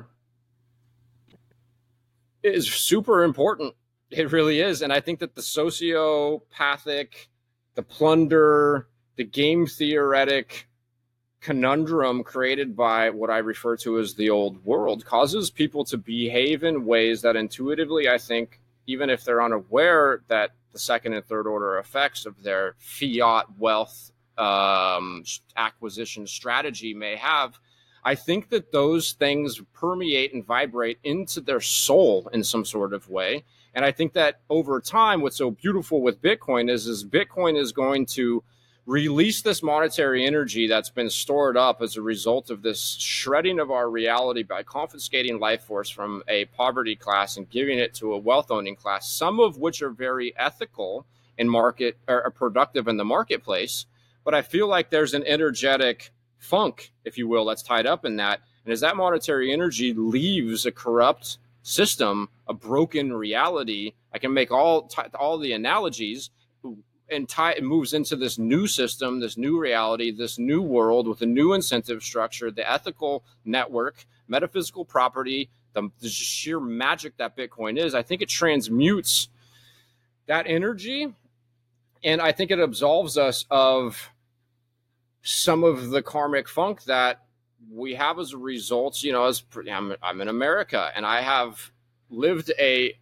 is super important. It really is. And I think that the sociopathic, the plunder, the game theoretic conundrum created by what I refer to as the old world causes people to behave in ways that intuitively, I think, even if they're unaware that the second and third order effects of their fiat wealth acquisition strategy may have, I think that those things permeate and vibrate into their soul in some sort of way. And I think that over time, what's so beautiful with Bitcoin is Bitcoin is going to release this monetary energy that's been stored up as a result of this shredding of our reality by confiscating life force from a poverty class and giving it to a wealth owning class, some of which are very ethical and market or productive in the marketplace. But I feel like there's an energetic funk, if you will, that's tied up in that. And as that monetary energy leaves a corrupt system, a broken reality, I can make all the analogies, and it moves into this new system, this new reality, this new world with a new incentive structure, the ethical network, metaphysical property, the sheer magic that Bitcoin is. I think it transmutes that energy, and I think it absolves us of some of the karmic funk that we have as a result. You know, I'm in America, and I have lived a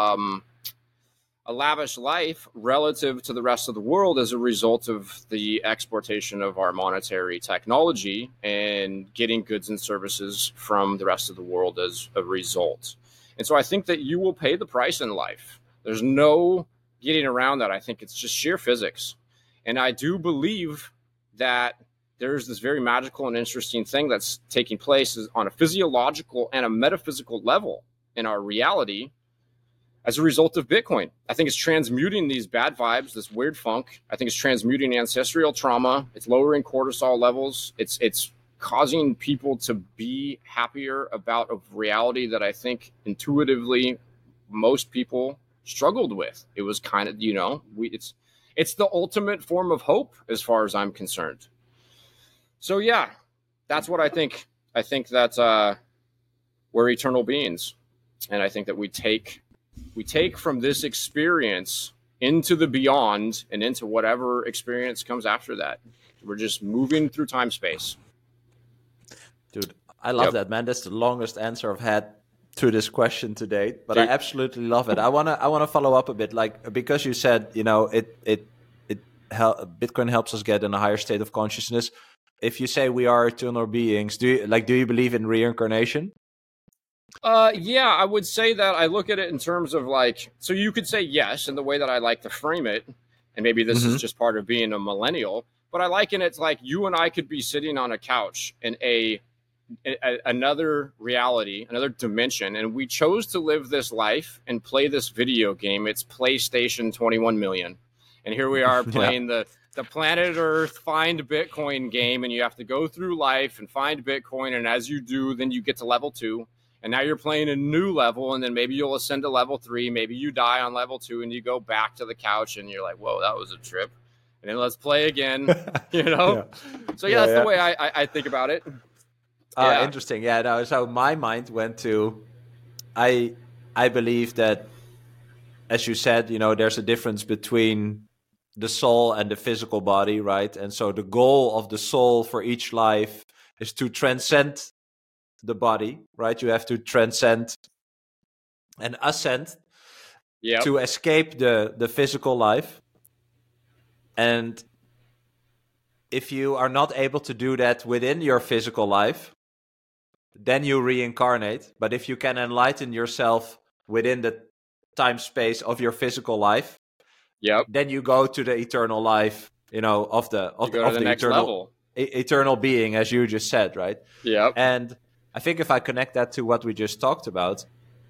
lavish life relative to the rest of the world as a result of the exportation of our monetary technology and getting goods and services from the rest of the world as a result. And so I think that you will pay the price in life. There's no getting around that. I think it's just sheer physics. And I do believe that there's this very magical and interesting thing that's taking place on a physiological and a metaphysical level in our reality as a result of Bitcoin. I think it's transmuting these bad vibes, this weird funk. I think it's transmuting ancestral trauma. It's lowering cortisol levels. It's causing people to be happier about a reality that I think intuitively most people struggled with. It was kind of, it's the ultimate form of hope as far as I'm concerned. So yeah, that's what I think. I think that we're eternal beings. And I think that we take from this experience into the beyond and into whatever experience comes after that. We're just moving through time space. Dude, I love that, man. That's the longest answer I've had to this question to date, but I absolutely love it. I wanna follow up a bit, like, because you said, Bitcoin helps us get in a higher state of consciousness. If you say we are eternal beings, do you believe in reincarnation? Yeah, I would say that I look at it in terms of so you could say yes in the way that I like to frame it, and maybe this is just part of being a millennial, but I liken it like you and I could be sitting on a couch in another reality, another dimension, and we chose to live this life and play this video game. It's PlayStation 21 million. And here we are playing the Planet Earth Find Bitcoin game, and you have to go through life and find Bitcoin, and as you do, then you get to level 2. And now you're playing a new level, and then maybe you'll ascend to level 3. Maybe you die on level 2, and you go back to the couch, and you're like, whoa, that was a trip. And then let's play again, Yeah. So, that's the way I think about it. Interesting. Yeah, no, so my mind went to, I believe that, as you said, there's a difference between the soul and the physical body, right? And so the goal of the soul for each life is to transcend the body, right? You have to transcend and ascend to escape the physical life. And if you are not able to do that within your physical life, then you reincarnate. But if you can enlighten yourself within the time space of your physical life, then you go to the eternal life, of the next eternal level. Eternal being, as you just said, right? Yeah. And I think if I connect that to what we just talked about,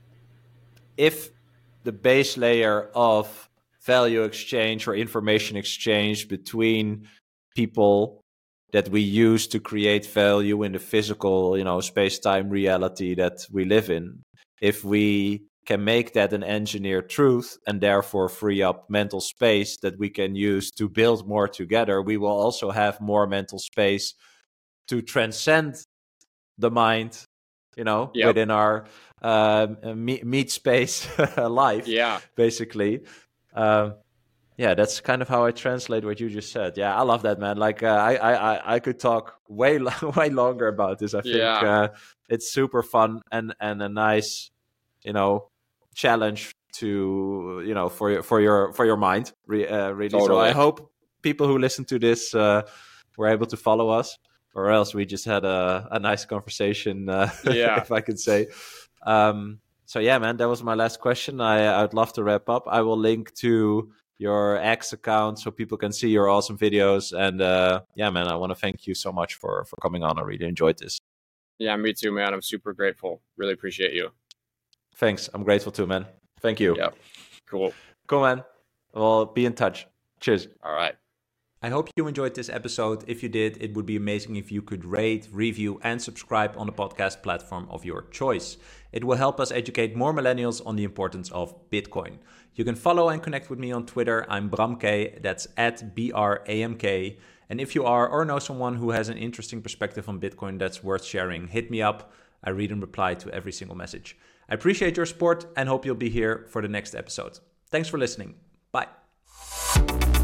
if the base layer of value exchange or information exchange between people that we use to create value in the physical, space-time reality that we live in, if we can make that an engineered truth and therefore free up mental space that we can use to build more together, we will also have more mental space to transcend the mind, within our meat space life, basically. That's kind of how I translate what you just said. Yeah, I love that, man. Like, I could talk way longer about this. I think it's super fun and a nice, challenge to, for your mind, really. Totally. So I hope people who listen to this were able to follow us, or else we just had a nice conversation, if I could say. So yeah, man, that was my last question. I'd love to wrap up. I will link to your X account so people can see your awesome videos. And man, I want to thank you so much for coming on. I really enjoyed this. Yeah, me too, man. I'm super grateful. Really appreciate you. Thanks. I'm grateful too, man. Thank you. Yeah. Cool, man. We'll be in touch. Cheers. All right. I hope you enjoyed this episode. If you did, it would be amazing if you could rate, review, and subscribe on the podcast platform of your choice. It will help us educate more millennials on the importance of Bitcoin. You can follow and connect with me on Twitter. I'm Bramk, that's @BRAMK. And if you are or know someone who has an interesting perspective on Bitcoin that's worth sharing, hit me up. I read and reply to every single message. I appreciate your support and hope you'll be here for the next episode. Thanks for listening. Bye.